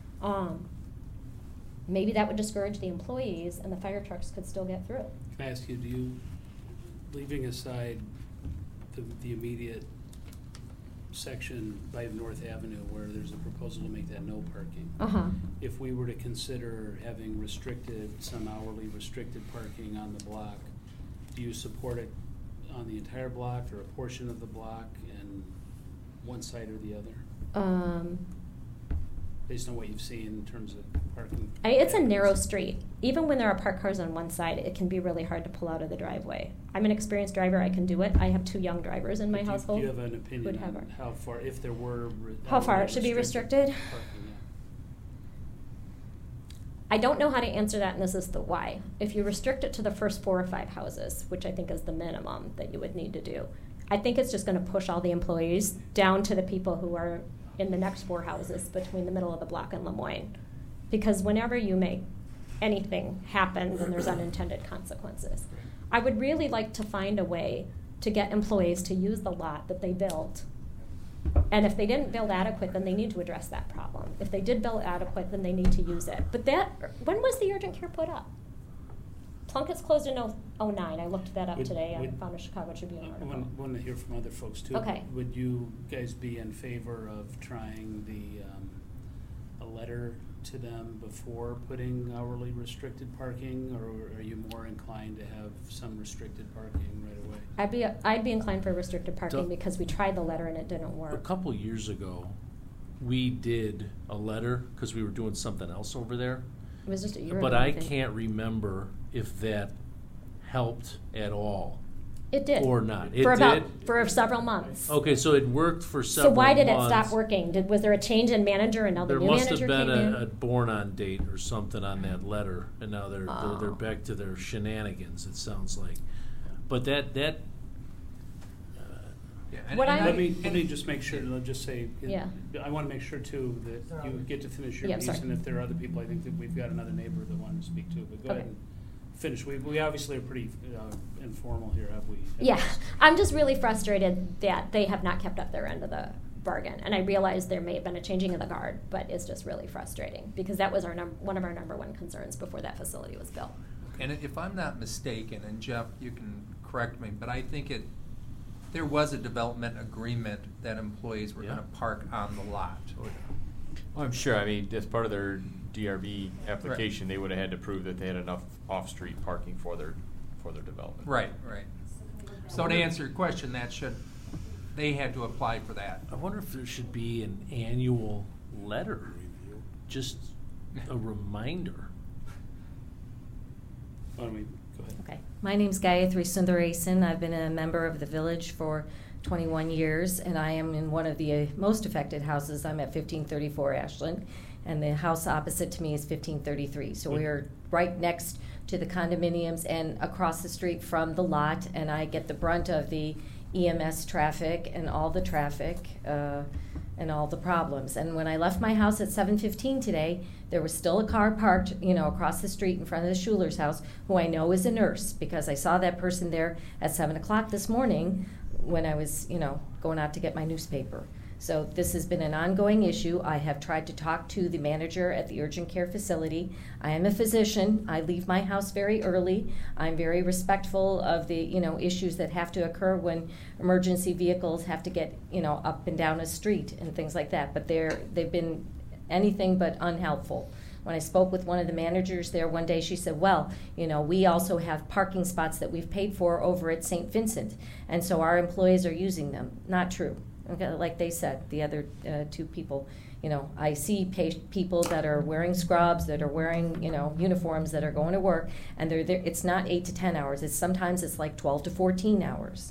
Maybe that would discourage the employees and the fire trucks could still get through. Can I ask you, do you, leaving aside the immediate section by North Avenue where there's a proposal to make that no parking, if we were to consider having some hourly restricted parking on the block, do you support it on the entire block or a portion of the block and one side or the other? Based on what you've seen in terms of parking? It's a narrow street. Even when there are parked cars on one side, it can be really hard to pull out of the driveway. I'm an experienced driver, I can do it. I have 2 young drivers in my household. Do you have an opinion on how far, if there were... How far it should be restricted? Parking, yeah. I don't know how to answer that, and this is the why. If you restrict it to the first 4 or 5 houses, which I think is the minimum that you would need to do, I think it's just going to push all the employees down to the people who are in the next 4 houses between the middle of the block and Lemoyne. Because whenever you make anything happen, then there's unintended consequences. I would really like to find a way to get employees to use the lot that they built. And if they didn't build adequate, then they need to address that problem. If they did build adequate, then they need to use it. But when was the urgent care put up? Plunkett's closed in 09. I looked that up today. I found a Chicago Tribune article. I want to hear from other folks too. Okay. Would you guys be in favor of trying a letter to them before putting hourly restricted parking, or are you more inclined to have some restricted parking right away? I'd be inclined for restricted parking because we tried the letter and it didn't work. A couple years ago, we did a letter because we were doing something else over there. It was just a year but ago. I can't remember if that helped at all. It did. Or not. It for several months. Okay, so it worked for several months. So why did it stop working? Was there a change in manager and now the new manager came in? There must have been a born-on date or something on that letter, and now they're back to their shenanigans, it sounds like. But that let me just make sure. I'll just say. Yeah. I want to make sure too that you get to finish your piece, and if there are other people, I think that we've got another neighbor that wanted to speak too. But go ahead and finish. We obviously are pretty informal here, have we? Yeah, I'm just really frustrated that they have not kept up their end of the bargain, and I realize there may have been a changing of the guard, but it's just really frustrating because that was one of our number one concerns before that facility was built. And if I'm not mistaken, and Jeff, you can correct me, but I think there was a development agreement that employees were going to park on the lot. Well, I'm sure. I mean, as part of their DRB application, they would have had to prove that they had enough off-street parking for their development. Right. So to answer your question, they had to apply for that. I wonder if there should be an annual letter review, just a reminder. Why don't we go ahead? Okay. My name's Gayatri Sundaresan. I've been a member of the village for 21 years, and I am in one of the most affected houses. I'm at 1534 Ashland, and the house opposite to me is 1533. So we are right next to the condominiums and across the street from the lot, and I get the brunt of the EMS traffic and all the traffic and all the problems. And when I left my house at 7:15 today, there was still a car parked, across the street in front of the Schuler's house, who I know is a nurse because I saw that person there at 7 o'clock this morning when I was, going out to get my newspaper. So this has been an ongoing issue. I have tried to talk to the manager at the urgent care facility. I am a physician. I leave my house very early. I'm very respectful of the, issues that have to occur when emergency vehicles have to get, up and down a street and things like that. But they've been anything but unhelpful. When I spoke with one of the managers there one day, she said, well, we also have parking spots that we've paid for over at St. Vincent, and so our employees are using them. Not true. Okay, like they said, the other 2 people, I see people that are wearing scrubs, that are wearing, uniforms, that are going to work, and they're there. It's not 8 to 10 hours. Sometimes it's like 12 to 14 hours.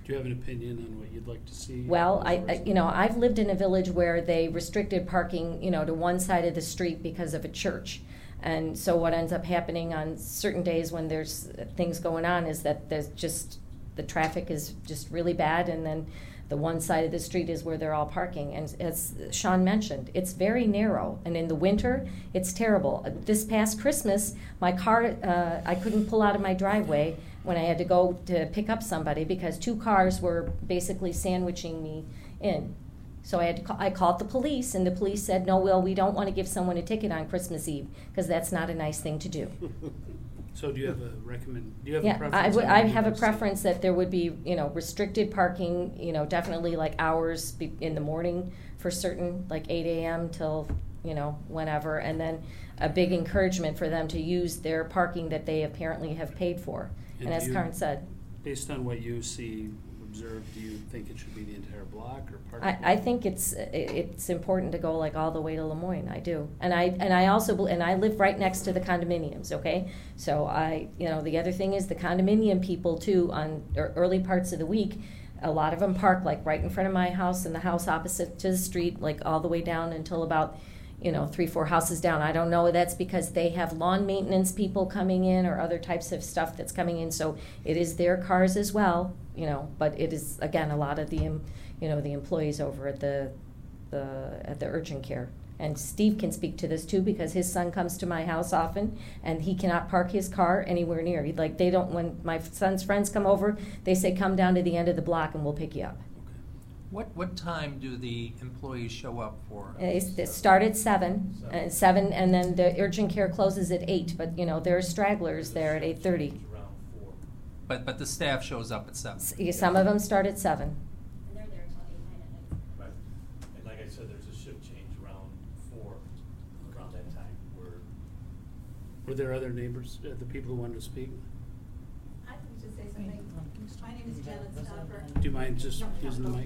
Do you have an opinion on what you'd like to see? Well, I've lived in a village where they restricted parking, to one side of the street because of a church. And so what ends up happening on certain days when there's things going on is that there's just, the traffic is just really bad, and then the one side of the street is where they're all parking. And as Sean mentioned, it's very narrow, and in the winter, it's terrible. This past Christmas, my car, I couldn't pull out of my driveway when I had to go to pick up somebody because 2 cars were basically sandwiching me in. So I called the police, and the police said, no, Will, we don't want to give someone a ticket on Christmas Eve because that's not a nice thing to do. So do you have a preference? I have a preference that there would be, restricted parking, definitely like hours in the morning for certain, like 8 a.m. till, whenever, and then a big encouragement for them to use their parking that they apparently have paid for. And as Karen said, based on what you observed, do you think it should be the entire block or part of I think it's important to go like all the way to Lemoyne. I do, and I also live right next to the condominiums. Okay, so the other thing is the condominium people too on early parts of the week. A lot of them park like right in front of my house and the house opposite to the street, like all the way down until about 3-4 houses down. I don't know. That's because they have lawn maintenance people coming in or other types of stuff that's coming in. So it is their cars as well, But it is again a lot of the, the employees over at the urgent care. And Steve can speak to this too because his son comes to my house often, and he cannot park his car anywhere near. They don't. When my son's friends come over, they say come down to the end of the block and we'll pick you up. What time do the employees show up for? They start at 7, and then the urgent care closes at 8. But there are stragglers there at 8:30. But the staff shows up at 7. Some of them start at 7. And they're there until 8, 9 at night. Right. And like I said, there's a shift change around 4 around that time. Were there other neighbors, the people who wanted to speak? I can just say something. My name is Janet Stomper. Do you mind just using the mic?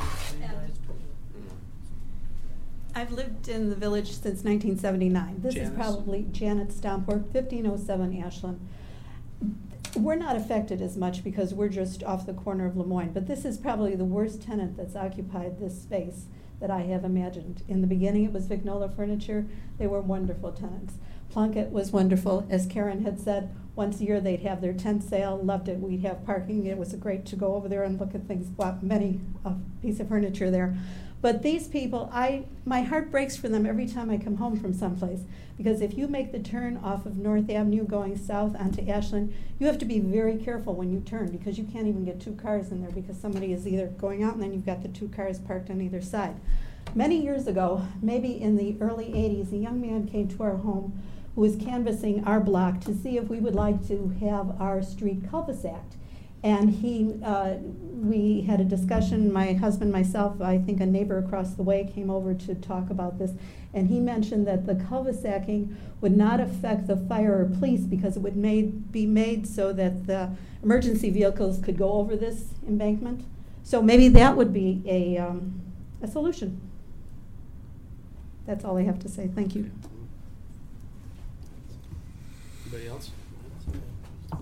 I've lived in the village since 1979. This is probably Janet Stomper, 1507 Ashland. We're not affected as much because we're just off the corner of Lemoyne, but this is probably the worst tenant that's occupied this space that I have imagined. In the beginning, it was Vignola Furniture. They were wonderful tenants. Plunkett was wonderful. As Karen had said, once a year they'd have their tent sale, loved it. We'd have parking. It was great to go over there and look at things, bought many a piece of furniture there. But these people, my heart breaks for them every time I come home from someplace, because if you make the turn off of North Avenue going south onto Ashland, you have to be very careful when you turn because you can't even get 2 cars in there because somebody is either going out and then you've got the 2 cars parked on either side. Many years ago, maybe in the early 80s, a young man came to our home who was canvassing our block to see if we would like to have our street cul-de-saced. And we had a discussion, my husband, myself, I think a neighbor across the way came over to talk about this, and he mentioned that the cul-de-sacing would not affect the fire or police because it would be made so that the emergency vehicles could go over this embankment. So maybe that would be a solution. That's all I have to say. Thank you. Anybody else? I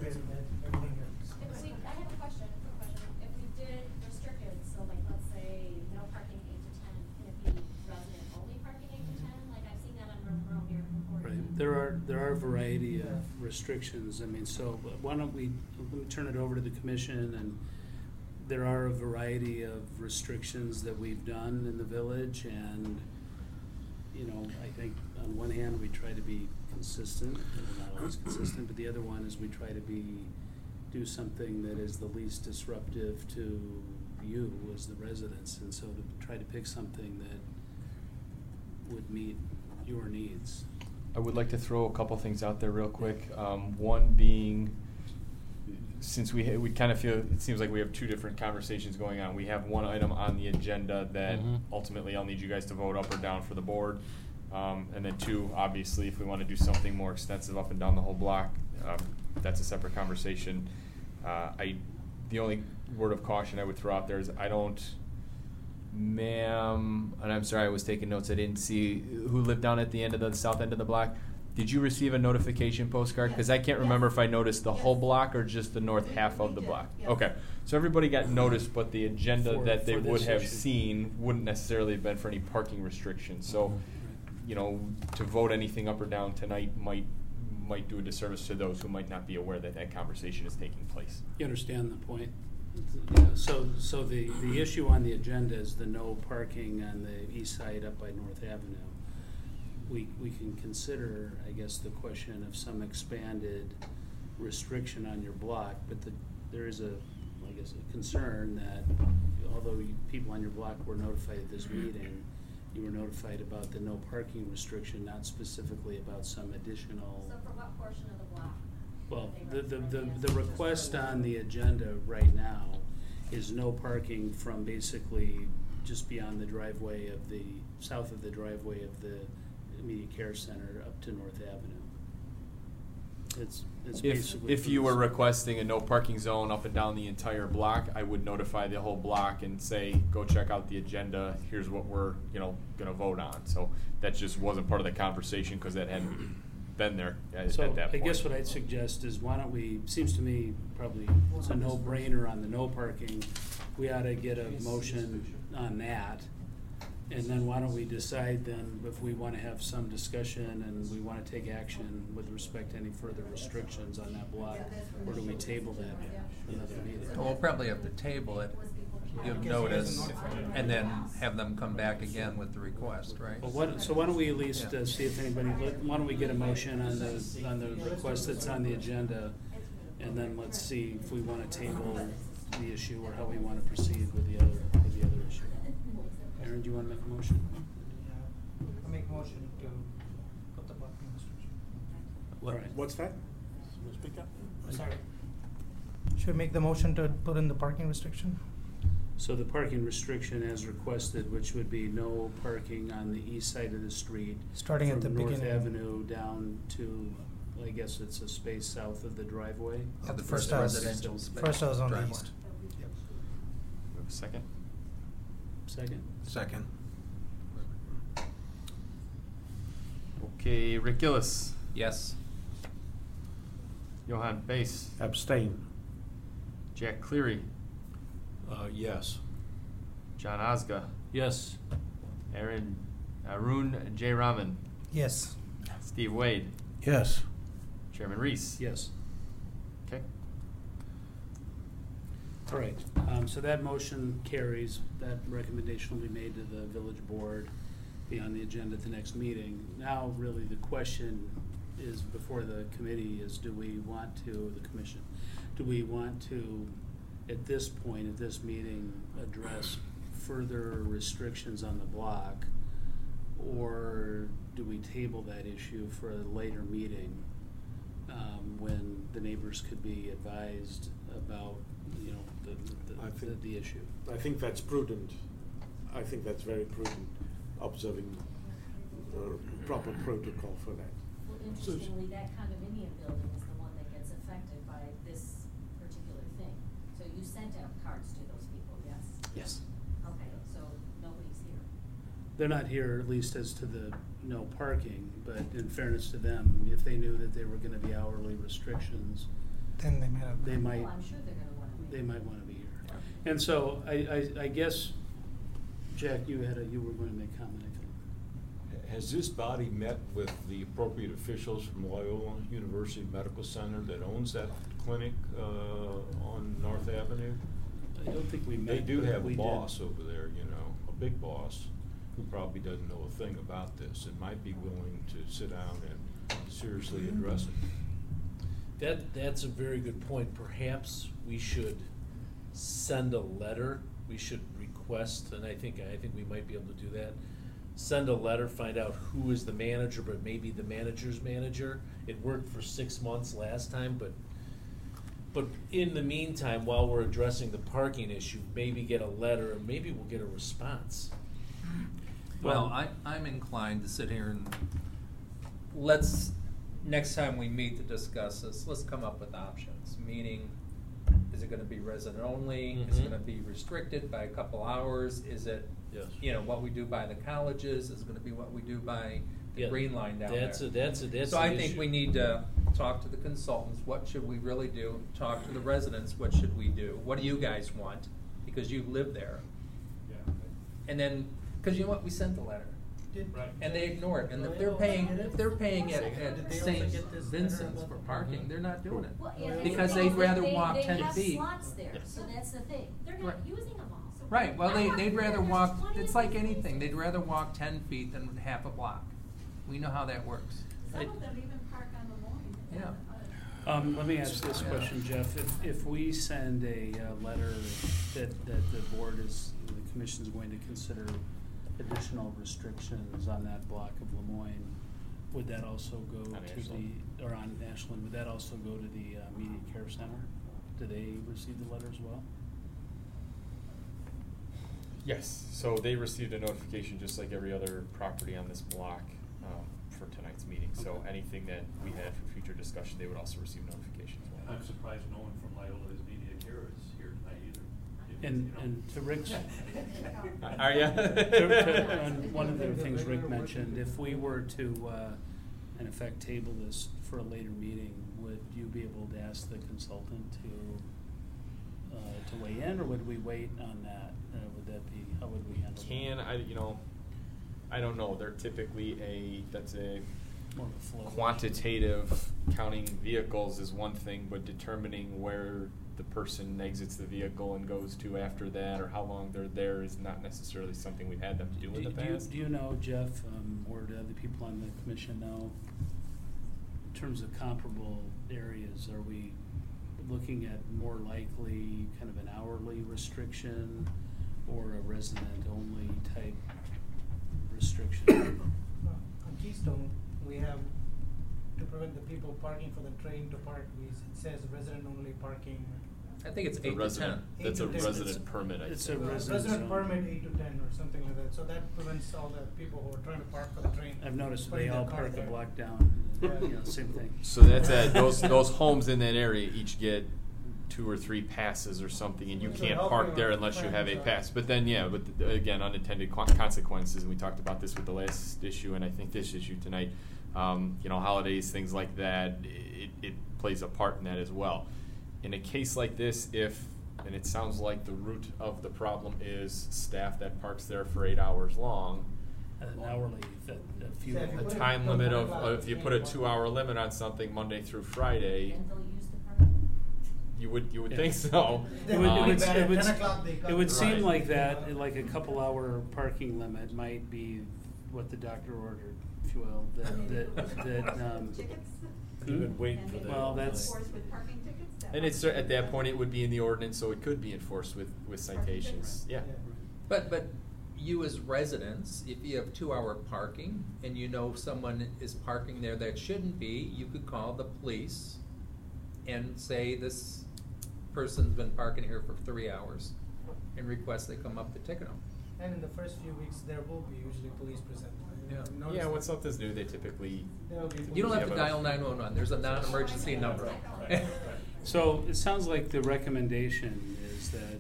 have a question. If we did restricted, so like let's say no parking 8 to 10, can it be resident only parking 8 to 10? Like I've seen that on Monroe here before. Right. There are a variety of restrictions. I mean, so why don't let me turn it over to the commission, and there are a variety of restrictions that we've done in the village, and I think on one hand we try to be consistent, and we're not always consistent, but the other one is we try to do something that is the least disruptive to you as the residents, and so to try to pick something that would meet your needs. I would like to throw a couple things out there real quick. One being, since we kind of feel it seems like we have 2 different conversations going on. We have one item on the agenda that ultimately I'll need you guys to vote up or down for the board. And then 2, obviously, if we want to do something more extensive up and down the whole block, that's a separate conversation. The only word of caution I would throw out there is ma'am, and I'm sorry I was taking notes, I didn't see who lived down at the end of the south end of the block. Did you receive a notification postcard? Because I can't remember if I noticed the whole block or just the north half of the block. Okay, so everybody got noticed, but the agenda that they would have seen wouldn't necessarily have been for any parking restrictions. So, you know, to vote anything up or down tonight might do a disservice to those who might not be aware that that conversation is taking place. You understand the point? Yeah, so the issue on the agenda is the no parking on the east side up by North Avenue. We can consider, I guess, the question of some expanded restriction on your block, but there is a concern that although people on your block were notified of this meeting, you were notified about the no parking restriction, not specifically about some additional. So for what portion of the block? Well, the request on the agenda right now is no parking from basically just beyond the driveway of the, south of the driveway of the immediate care center up to North Avenue. It's basically. If you were requesting a no parking zone up and down the entire block, I would notify the whole block and say, go check out the agenda, here's what we're, gonna vote on. So that just wasn't part of the conversation because that hadn't been there at that point. I guess what I'd suggest is why don't we, seems to me probably it's a no-brainer on the no parking. We ought to get a motion on that. And then why don't we decide then if we want to have some discussion and we want to take action with respect to any further restrictions on that block, or do we table that another meeting? We'll probably have to table it, give notice, and then have them come back again with the request, right? Well, so why don't we at least see if anybody, why don't we get a motion on the request that's on the agenda, and then let's see if we want to table the issue or how we want to proceed with the other issue. Aaron, do you want to make a motion? I make a motion to put the parking restriction. What's that? Speak up. Sorry. Should we make the motion to put in the parking restriction? So the parking restriction as requested, which would be no parking on the east side of the street. Starting at the North beginning. Avenue down to, I guess it's a space south of the driveway. At the first house. First house on the east. We have a second? Second. Okay, Rick Gillis. Yes. Johan Bass. Abstain. Jack Cleary. Yes. John Osga. Yes. Arun J. Raman. Yes. Steve Wade. Yes. Chairman Reese. Yes. Okay. All right, so that motion carries. That recommendation will be made to the village board, be on the agenda at the next meeting. Now, really, the question is before the committee is, do we want to, the commission, do we want to, at this point, at this meeting, address further restrictions on the block, or do we table that issue for a later meeting when the neighbors could be advised about, the issue? I think that's prudent. I think that's very prudent, observing proper protocol for that. Well, interestingly, that condominium building is the one that gets affected by this particular thing. So you sent out cards to those people, yes? Yes. Okay, so nobody's here. They're not here, at least as to the no parking, but in fairness to them, if they knew that there were gonna be hourly restrictions, Then they might have. they might, Well, I'm sure they're gonna wanna make. they might wanna be here. And so, I guess, Jack, you were going to make a comment, I think. Has this body met with the appropriate officials from Loyola University Medical Center that owns that clinic on North Avenue? I don't think we met. They do but have a we boss did. over there, a big boss, who probably doesn't know a thing about this and might be willing to sit down and seriously address it. That's a very good point. Perhaps we should send a letter. We should request, and I think we might be able to do that. Send a letter, find out who is the manager, but maybe the manager's manager. It worked for 6 months last time, but in the meantime, while we're addressing the parking issue, maybe get a letter, and maybe we'll get a response. Well, I'm inclined to sit here and next time we meet to discuss this, let's come up with options. Meaning, is it gonna be resident only? Is it gonna be restricted by a couple hours? Is it, Yes. what we do by the colleges? Is it gonna be what we do by the Yeah, green line down that's there. that's So I the think issue. we need to talk to the consultants, what should we really do? Talk to the residents, what should we do? What do you guys want? Because you live there. Yeah. And then, because you know what, we sent the letter. Right. And they ignore it, and if they're paying at St. Vincent's for parking, they're not doing it. Well, yeah, Because they- they'd rather they- walk they 10 have feet. slots there, so that's the thing. They're not Right. using them all. So Right, well, I they'd rather there's walk, plenty it's of like places. anything, they'd rather walk 10 feet than half a block. We know how that works. Some of them even park on the lawn. Yeah. Let me ask this question, Jeff. If we send a letter that the board is, the commission is going to consider additional restrictions on that block of Lemoyne, would that also go On to Ashland. or on Ashland, would that also go to the Immediate Care Center? Do they receive the letter as well? Yes, so they received a notification just like every other property on this block for tonight's meeting. So Okay. anything that we had for future discussion, they would also receive notification as well. I'm surprised no one from Iola's Media Care is here tonight either. And to Rick's, Are ya? and one of the things Rick mentioned, if we were to, in effect, table this for a later meeting, would you be able to ask the consultant to weigh in, or would we wait on that? Would that be, how would we handle that? I don't know. They're typically that's a More of a flow. quantitative counting vehicles is one thing, but determining where the person exits the vehicle and goes to after that, or how long they're there, is not necessarily something we've had them do in the past. Do you know, Jeff, or do other people on the commission know, in terms of comparable areas, are we looking at more likely kind of an hourly restriction or a resident-only type restriction? On Keystone, we have, to prevent the people parking for the train to park, it says resident-only parking. I think it's The 8 to 10. resident- That's a 8 to 10. resident permit, I It's think. a resident zone. permit 8 to 10 or something like that, so that prevents all the people who are trying to park for the train. I've noticed putting they their all car park a there. block down, Yeah. same thing. So that's those homes in that area each get 2 or 3 passes or something, and you Which can't would help park you there on unless you have a friends, pass. But then, again, unintended consequences, and we talked about this with the last issue, and I think this issue tonight. Holidays, things like that, it plays a part in that as well. In a case like this, and it sounds like the root of the problem is staff that parks there for 8 hours long, An hourly, a few. So if you a put it time till limit 10 of, o'clock, if you you put a can't 2-hour limit on something Monday through Friday, And they'll use the permit. you would Yeah. think so. They It would- would, be it would, bad. it would, 10 o'clock they it come. would seem Right. like that, like a couple-hour parking limit might be what the doctor ordered, if you will, We've been waiting for that. Well, that's, And it's at that point it would be in the ordinance, so it could be enforced with citations. Yeah. But you as residents, if you have 2-hour parking and you know someone is parking there that shouldn't be, you could call the police and say this person's been parking here for 3 hours and request they come up to ticket them. And in the first few weeks, there will be usually police present. Yeah. Yeah, when something's new, they typically. There will be You don't police. have to dial 911, there's a non-emergency number. so it sounds like the recommendation is that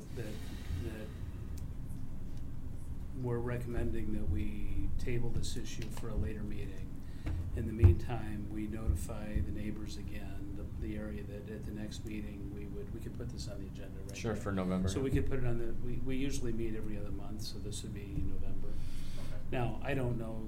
we're recommending that we table this issue for a later meeting. In the meantime, we notify the neighbors again, the area that at the next meeting, we could put this on the agenda, right? Sure, for November. So we could put it on we usually meet every other month, so this would be November. Now, I don't know,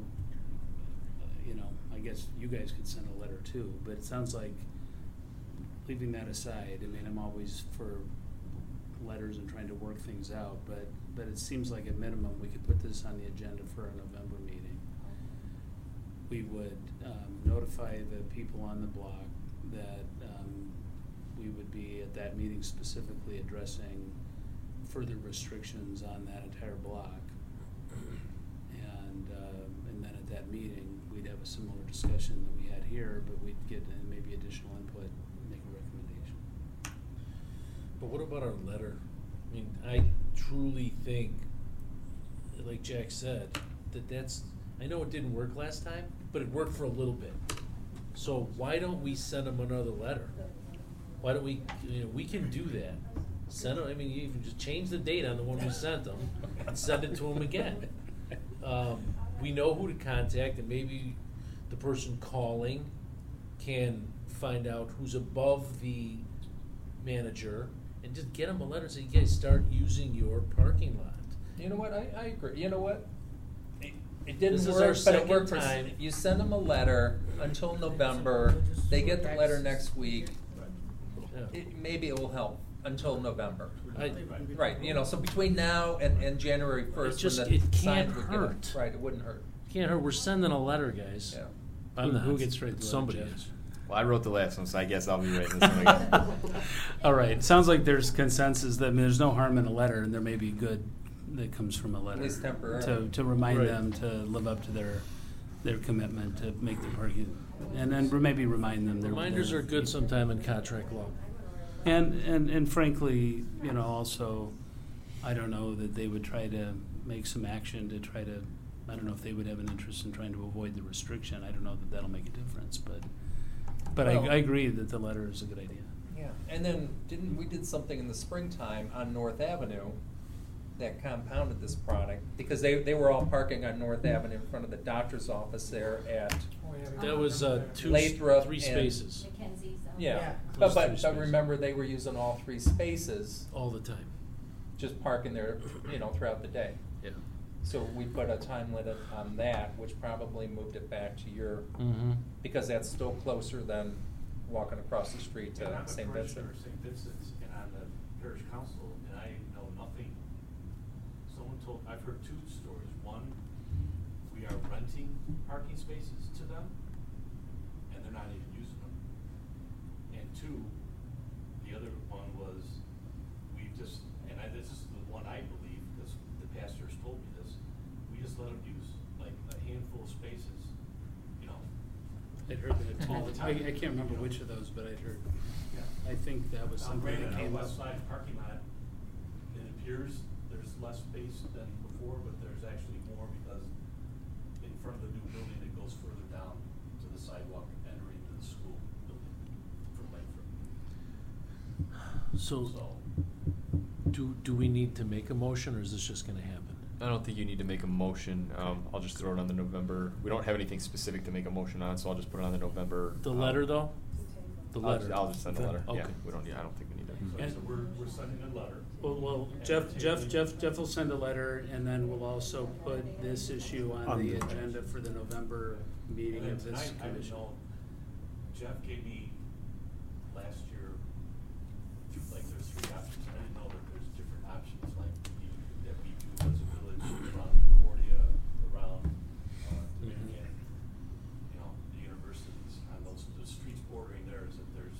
I guess you guys could send a letter too, but it sounds like, leaving that aside, I mean, I'm always for letters and trying to work things out, but it seems like at minimum, we could put this on the agenda for a November meeting. We would notify the people on the block that we would be at that meeting specifically addressing further restrictions on that entire block. And then at that meeting, we'd have a similar discussion that we had here, but we'd get maybe additional input and make a recommendation. But what about our letter? I mean, I truly think, like Jack said, that's, I know it didn't work last time, but it worked for a little bit. So why don't we send them another letter? Why don't we, we can do that. Send them, you even just change the date on the one we sent them and send it to them again. We know who to contact, and maybe the person calling can find out who's above the manager and just get them a letter and say, you guys start using your parking lot. You know what? I agree. You know what? It didn't This is work, our but it second worked for time. You send them a letter until November. They get the letter next week. Yeah. Maybe it will help until November. I- Right. You know, so between now and January 1st, just- when the it can't signs would get hurt. up. Right. It wouldn't hurt. Can't hurt. We're sending a letter, guys. Yeah. I'm Who not. gets right to Somebody it, Jeff? is. Well, I wrote the last one, so I guess I'll be writing this one again. All right. Sounds like there's consensus that there's no harm in a letter, and there may be good that comes from a letter. least temporarily. To remind Right. them to live up to their commitment to make the parking, and then maybe remind them. Reminders are good sometime in contract law. And frankly, also, I don't know that they would try to make some action to try to. I don't know if they would have an interest in trying to avoid the restriction. I don't know that that'll make a difference, but Well- I agree that the letter is a good idea. Yeah. And then we did something in the springtime on North Avenue that compounded this product because they were all parking on North Avenue in front of the doctor's office there at That was Lathrop 3 and- spaces. Mackenzie's. Yeah, Those but three spaces. remember they were using all 3 spaces, All the time. just parking there, throughout the day. Yeah. So we put a time limit on that, which probably moved it back to your, Mm-hmm. because that's still closer than walking across the street to And I'm a St. parishioner Vincent. of St. Vincent's, and I'm the parish council, and I know nothing. I've heard 2 stories. One, we are renting parking spaces to them, and they're not even using them. And 2, the other one was, this is the one I believe, because the pastors told me this, we just let them use like a handful of spaces, I'd heard that all the time. I can't remember which of those, but I'd heard. Yeah. I think that was something Granted, that on came the up. west side parking lot, it appears there's less space than before, but there's actually more because in front of the new building, it goes further down to the sidewalk entering to the school building from Lathrop. So, do we need to make a motion, or is this just gonna happen? I don't think you need to make a motion. I'll just throw it on the November. We don't have anything specific to make a motion on, so I'll just put it on the November. The letter, though? The letter. I'll just send a letter. Yeah, Okay. we don't need. I don't think we need to. And- So we're sending a letter. Well, Jeff will send a letter, and then we'll also put this issue on the agenda for the November meeting And of then this tonight, I didn't commission. know, Jeff gave me last year, like there's 3 options. I didn't know that there's different options, like that we do as a village around Concordia, around Dominican, the universities, on those streets bordering there, is that there's,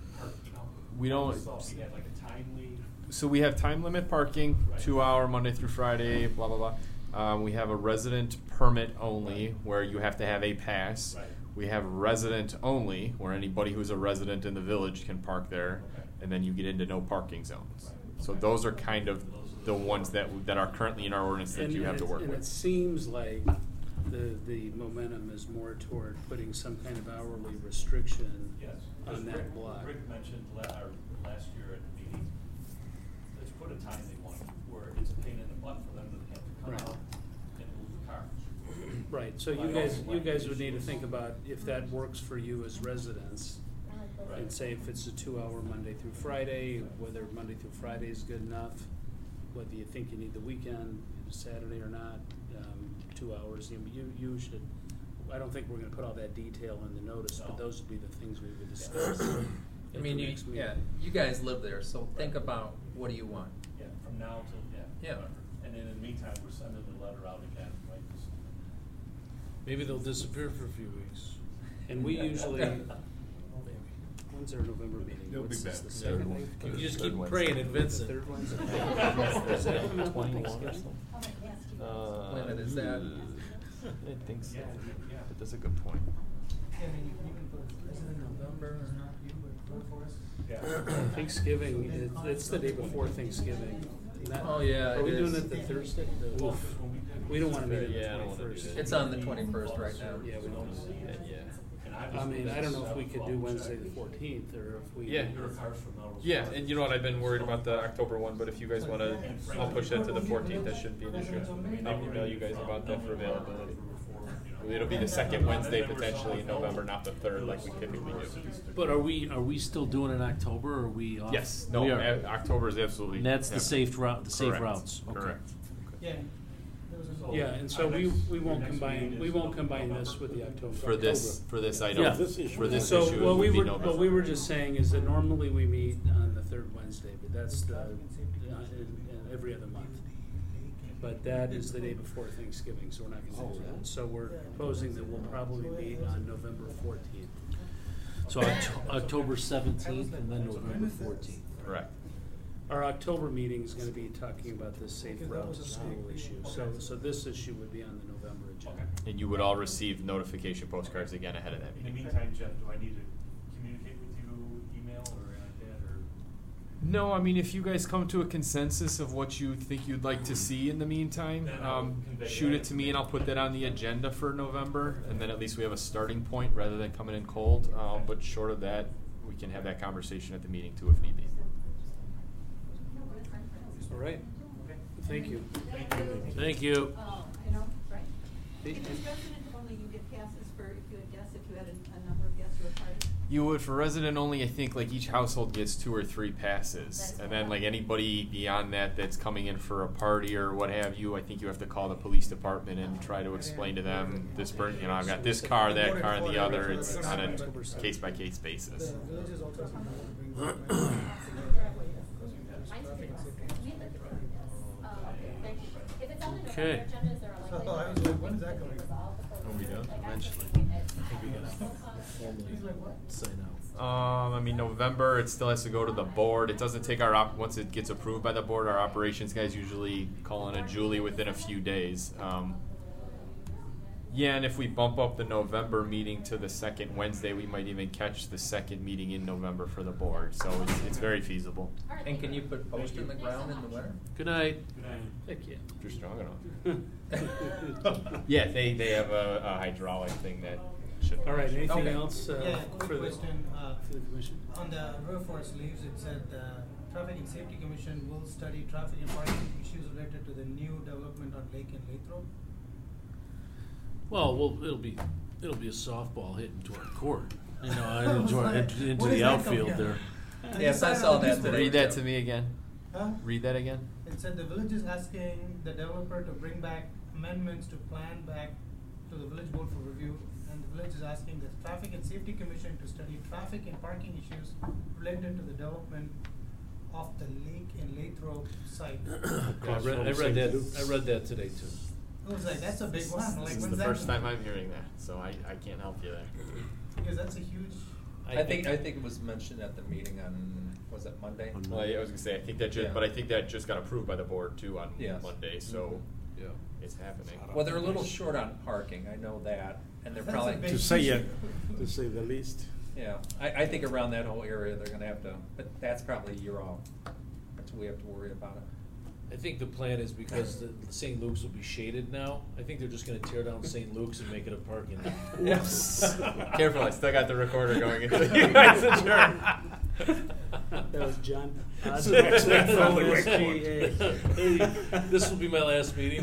We don't- I thought we had like a timely. So we have time limit parking, Right. 2-hour Monday through Friday, blah blah blah. We have a resident permit only, where you have to have a pass. Right. We have resident only, where anybody who's a resident in the village can park there, Okay. and then you get into no parking zones. Right. So those are kind of the ones that are currently in our ordinance that you have to work And it with. seems like the momentum is more toward putting some kind of hourly restriction Yes. on that block. Rick mentioned last year at the meeting, let's put a time they want, where it's a pain in the butt for them to have to come Right. out and move the car. Right, so you guys would need to think about if that works for you as residents. And say if it's a 2-hour Monday through Friday, whether Monday through Friday is good enough, whether you think you need the weekend, Saturday or not, 2 hours, you should, I don't think we're gonna put all that detail in the notice, but those would be the things we would discuss. I mean, you guys live there, so think about what do you want? Yeah, from now till, Yeah. And then in the meantime, we're sending the letter out again, right? Maybe they'll disappear for a few weeks. And we usually, when's our November meeting? They'll be What's this, back. the second one? You just Third keep Wednesday. praying at Vincent. The third Wednesday? Is Is that coming up on 21 or Thanksgiving? something? Wait a minute, is that- I think so. Yeah. But that's a good point. Yeah, I mean, you can put, is it in November or not, you would vote for us? Yeah. Thanksgiving, it's the day before Thanksgiving. Oh, yeah, Are we it doing is. it the Thursday? Oof. We don't wanna meet on the 21st. It's on the 21st right now. Yeah, we don't. Yeah. I mean, I don't know if we could do Wednesday the 14th, or if we. Yeah. Yeah, and you know what, I've been worried about the October one, but if you guys wanna, I'll push that to the 14th, that shouldn't be an issue. I'll email you guys about that for availability. It'll be the second Wednesday potentially in November, not the third like we typically do. But are we still doing it in October, or are we off? Yes, no, We are. October is absolutely. And that's the safe route, the safe Correct. routes. Okay. Correct. Yeah. Yeah, and so we won't combine this with the October. For this item. Yeah. For this So issue, it what would be what November. we were just saying is that normally we meet on the third Wednesday, but that's in every other month. But that is the day before Thanksgiving, so we're not going to do that. So we're proposing that we'll probably meet on November 14th. So October 17th and then November 14th. Correct. Our October meeting is going to be talking about this safe route to school issue. So this issue would be on the November agenda. And you would all receive notification postcards again ahead of that In the meeting. meantime, Jeff, do I need to communicate with you, email or like that, or? No, I mean, if you guys come to a consensus of what you think you'd like to see in the meantime, Then I'll convey shoot that it to me and I'll put that on the agenda for November, and then at least we have a starting point rather than coming in cold. But short of that, we can have that conversation at the meeting too if need be. All right. Thank you. Thank you. I know, right. If it's resident only, you get passes for if you had guests, if you had a number of guests or a party. You would, for resident only, I think like each household gets 2 or 3 passes. And then like anybody beyond that that's coming in for a party or what have you, I think you have to call the police department and try to explain to them this person, you know, I've got this car, that car, and the other. It's on a case by case basis. Okay. So I was like, when is that coming? Are we done? Eventually. I think we gotta formally sign out. I mean, November, it still has to go to the board. It doesn't take once it gets approved by the board, our operations guys usually call in a Julie within a few days. Yeah, and if we bump up the November meeting to the second Wednesday, we might even catch the second meeting in November for the board. So it's very feasible. And can you put post in the ground in the winter? Good night. Heck yeah. If you're strong enough. Yeah, they have a hydraulic thing that should. All right, anything Okay. else Yeah, for quick the question. for the commission? On the River Forest leaves, it said Traffic and Safety Commission will study traffic and parking issues related to the new development on Lake and Lathrop. Well, it'll be a softball hit into our court. You know, into What the is that outfield coming there. Yes, I saw that today. Read that to me again. Huh? Read that again. It said the village is asking the developer to bring back amendments to plan back to the village board for review, and the village is asking the Traffic and Safety Commission to study traffic and parking issues related to the development of the Lake and Lathrop site. I read that today too. I was like, that's a big one. Like, This is when's the that first gonna- time I'm hearing that, so I can't help you there. Because that's a huge. I think it was mentioned at the meeting on, was it Monday? Well, I was gonna say I think that Yeah. but I think that just got approved by the board too on Yes. Monday, so Yeah. it's happening. Well, they're a little short on parking, I know that, and they're That's a probably. big To say the least. Yeah, I think around that whole area, they're gonna have to, but that's probably a year off. That's what we have to worry about it. I think the plan is because the St. Luke's will be shaded now. I think they're just going to tear down St. Luke's and make it a parking lot. Yes. Careful, I still got the recorder going until you guys adjourn. That was John. This will be my last meeting.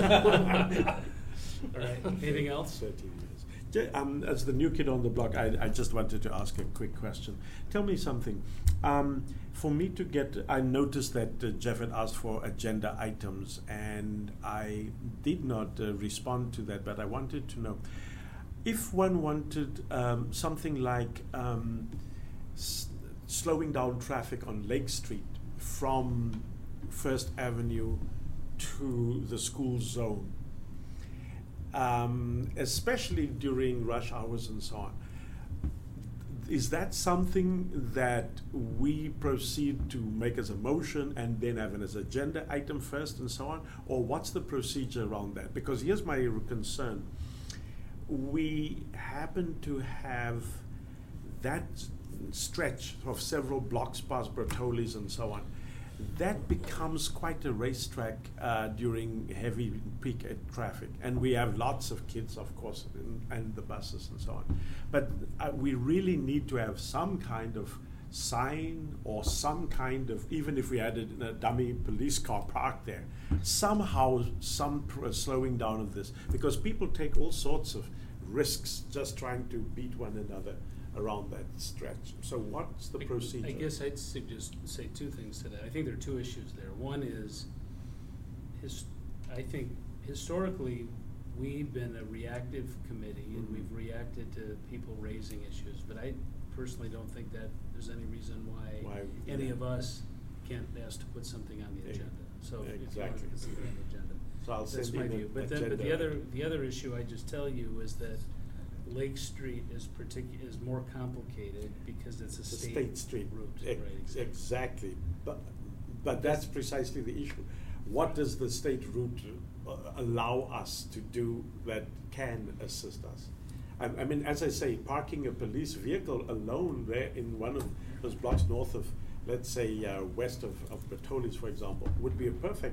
All right. Anything else? As the new kid on the block, I just wanted to ask a quick question. Tell me something. For me to get, I noticed that Jeff had asked for agenda items, and I did not respond to that, but I wanted to know if one wanted something like slowing down traffic on Lake Street from First Avenue to the school zone. Especially during rush hours and so on. Is that something that we proceed to make as a motion and then have it as agenda item first and so on? Or what's the procedure around that? Because here's my concern. We happen to have that stretch of several blocks past Bertoli's and so on. That becomes quite a racetrack during heavy peak traffic. And we have lots of kids, of course, and the buses and so on. But we really need to have some kind of sign or some kind of, even if we added a dummy police car parked there, somehow some slowing down of this, because people take all sorts of risks just trying to beat one another around that stretch. So what's the procedure? I guess I'd just say two things to that. I think there are two issues there. One is, I think historically we've been a reactive committee and we've reacted to people raising issues, but I personally don't think that there's any reason why any of us can't ask to put something on the agenda. So if you want to put something on the agenda. So I'll that's send my in view. But the other issue I just tell you is that Lake Street is more complicated because it's a state street route. Exactly. But that's precisely the issue. What does the state route allow us to do that can assist us? I mean, as I say, parking a police vehicle alone there in one of those blocks north of, let's say, west of Bertoli's, for example, would be a perfect,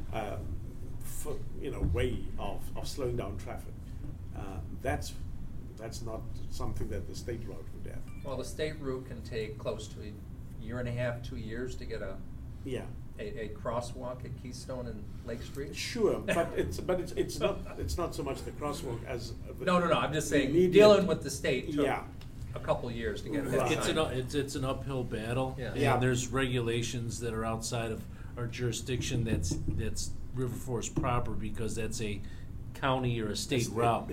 way of slowing down traffic. That's not something that the state route would have. Well, the state route can take close to a year and a half, 2 years to get a crosswalk at Keystone and Lake Street. Sure, but it's not so much the crosswalk as no. I'm just saying dealing with the state took a couple of years to get that. It's an uphill battle. Yeah. And there's regulations that are outside of our jurisdiction. That's River Forest proper because that's a county or a state route.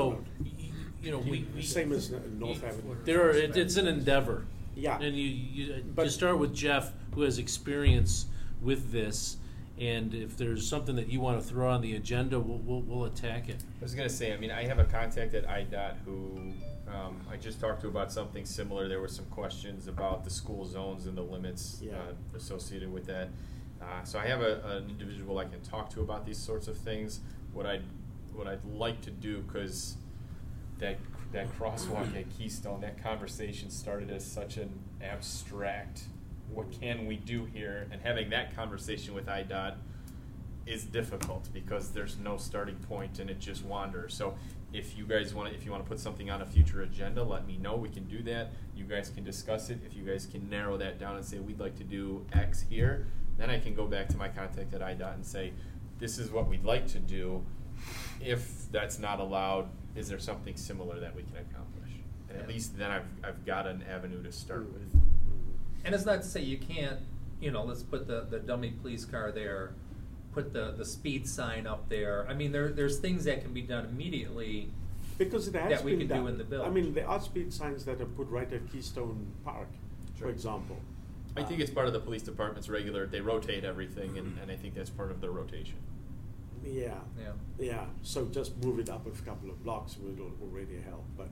We same as North Avenue. It's an endeavor. Yeah. And you start with Jeff, who has experience with this, and if there's something that you want to throw on the agenda, we'll attack it. I was going to say, I have a contact at IDOT who I just talked to about something similar. There were some questions about the school zones and the limits associated with that. So I have an individual I can talk to about these sorts of things. What I'd like to do, because that crosswalk at Keystone, that conversation started as such an abstract, what can we do here? And having that conversation with IDOT is difficult because there's no starting point and it just wanders. So if you guys want to put something on a future agenda, let me know. We can do that. You guys can discuss it. If you guys can narrow that down and say we'd like to do X here, then I can go back to my contact at IDOT and say this is what we'd like to do. If that's not allowed, is there something similar that we can accomplish? And at least then I've got an avenue to start with. And it's not to say you can't, let's put the dummy police car there, put the speed sign up there. I mean, there's things that can be done immediately because it has that we been can done. do in the village. I mean, there are speed signs that are put right at Keystone Park, for example. I think it's part of the police department's they rotate everything, and I think that's part of their rotation. Yeah. So just move it up a couple of blocks will already help. But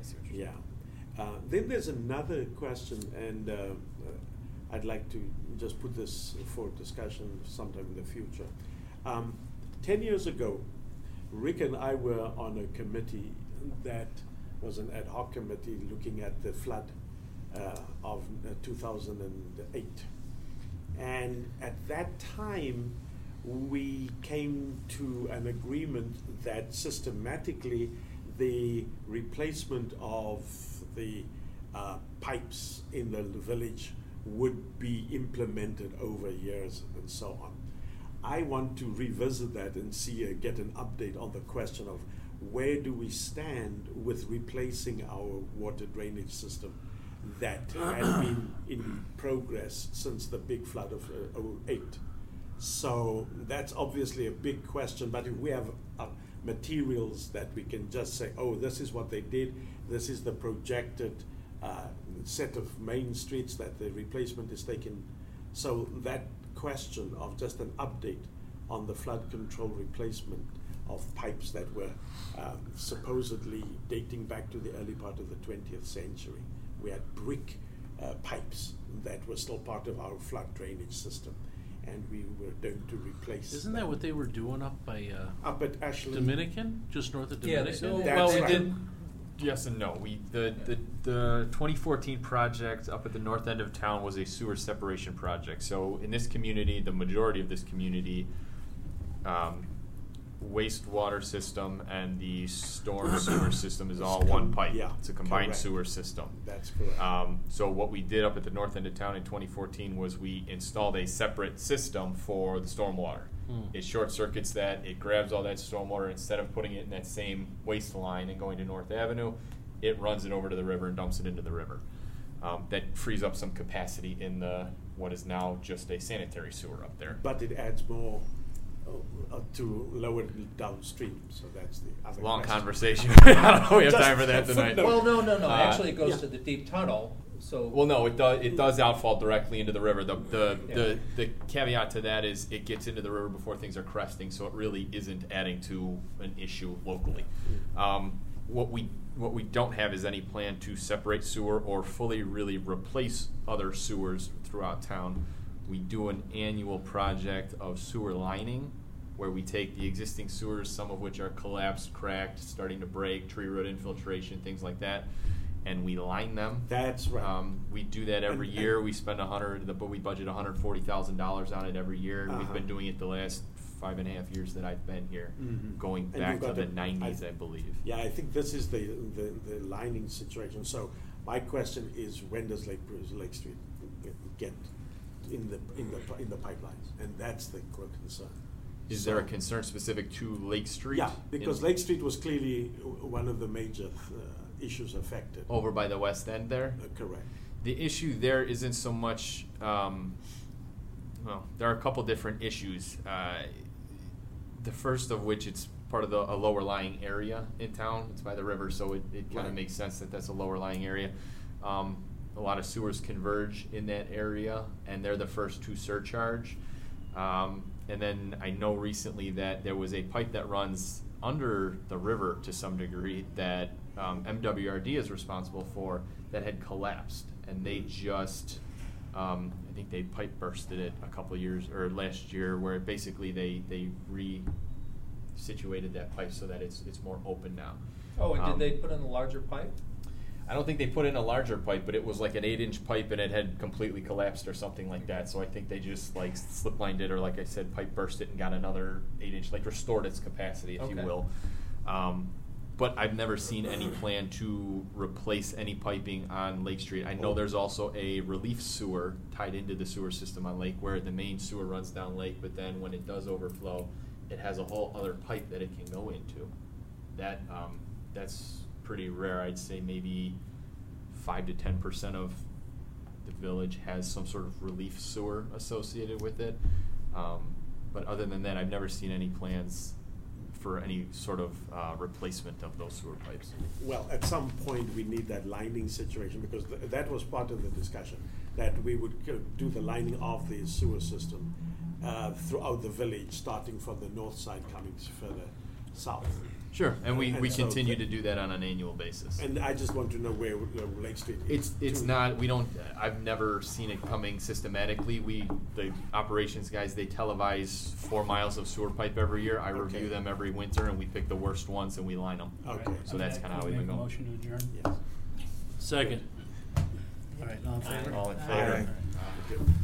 then there's another question, and I'd like to just put this for discussion sometime in the future. 10 years ago, Rick and I were on a committee that was an ad hoc committee looking at the flood of 2008. And at that time, we came to an agreement that systematically the replacement of the pipes in the village would be implemented over years and so on. I want to revisit that and get an update on the question of where do we stand with replacing our water drainage system that had been in progress since the big flood of 2008. So that's obviously a big question, but if we have materials that we can just say, oh, this is what they did, this is the projected set of main streets that the replacement is taken. So that question of just an update on the flood control replacement of pipes that were supposedly dating back to the early part of the 20th century. We had brick pipes that were still part of our flood drainage system, and we were going to replace. Isn't that what they were doing up at Ashland? Dominican, just north of Dominican? Yeah, we did. Yes and no. The 2014 project up at the north end of town was a sewer separation project. So in this community, the majority of this community wastewater system and the storm sewer system is all one pipe. Yeah, It's a combined correct. sewer system. That's correct. So what we did up at the north end of town in 2014 was we installed a separate system for the stormwater. It short circuits that, it grabs all that stormwater, instead of putting it in that same waste line and going to North Avenue, it runs it over to the river and dumps it into the river. That frees up some capacity in the what is now just a sanitary sewer up there. But it adds more to lower downstream, so that's the other Long question. conversation. I don't know we have Just time for that a tonight. footnote. Well, no. Actually, it goes yeah. to the deep tunnel. So Well, no, it does outfall directly into the river. The caveat to that is it gets into the river before things are cresting, so it really isn't adding to an issue locally. What we don't have is any plan to separate sewer or fully really replace other sewers throughout town. We do an annual project of sewer lining, where we take the existing sewers, some of which are collapsed, cracked, starting to break, tree root infiltration, things like that, and we line them. That's right. We do that every year. We spend but we budget $140,000 on it every year. We've been doing it the last 5.5 years that I've been here, going And back you've to got the 90s, I believe. Yeah, I think this is the lining situation. So my question is, when does Lake Street get in the pipelines? And that's the concern. Is there a concern specific to Lake Street? Yeah, because Lake Street was clearly one of the major issues affected. Over by the west end there? Correct. The issue there isn't so much, well, there are a couple different issues. The first of which, it's part of a lower lying area in town. It's by the river, so it kind of makes sense that that's a lower lying area. A lot of sewers converge in that area, and they're the first to surcharge. And then I know recently that there was a pipe that runs under the river to some degree that MWRD is responsible for that had collapsed, and they just I think they pipe bursted it a couple of years or last year, where basically they re-situated that pipe so that it's more open now. Oh, and did they put in a larger pipe? I don't think they put in a larger pipe, but it was like an 8-inch pipe and it had completely collapsed or something like that. So I think they just like slip lined it, or like I said, pipe burst it and got another 8-inch, like restored its capacity, if you will. But I've never seen any plan to replace any piping on Lake Street. I know there's also a relief sewer tied into the sewer system on Lake, where the main sewer runs down Lake, but then when it does overflow, it has a whole other pipe that it can go into. That's pretty rare. I'd say maybe 5 to 10% of the village has some sort of relief sewer associated with it. But other than that, I've never seen any plans for any sort of replacement of those sewer pipes. Well, at some point we need that lining situation, because that was part of the discussion, that we would do the lining of the sewer system throughout the village, starting from the north side coming further south. Sure, and we so continue to do that on an annual basis. And I just want to know where Lake Street is. It's not, we don't, I've never seen it coming systematically. The operations guys, they televise 4 miles of sewer pipe every year. I review them every winter, and we pick the worst ones and we line them. Okay. So that's kind of how we've been going. Motion to adjourn? Yes. Second. All right, all in favor? All in favor. Aye.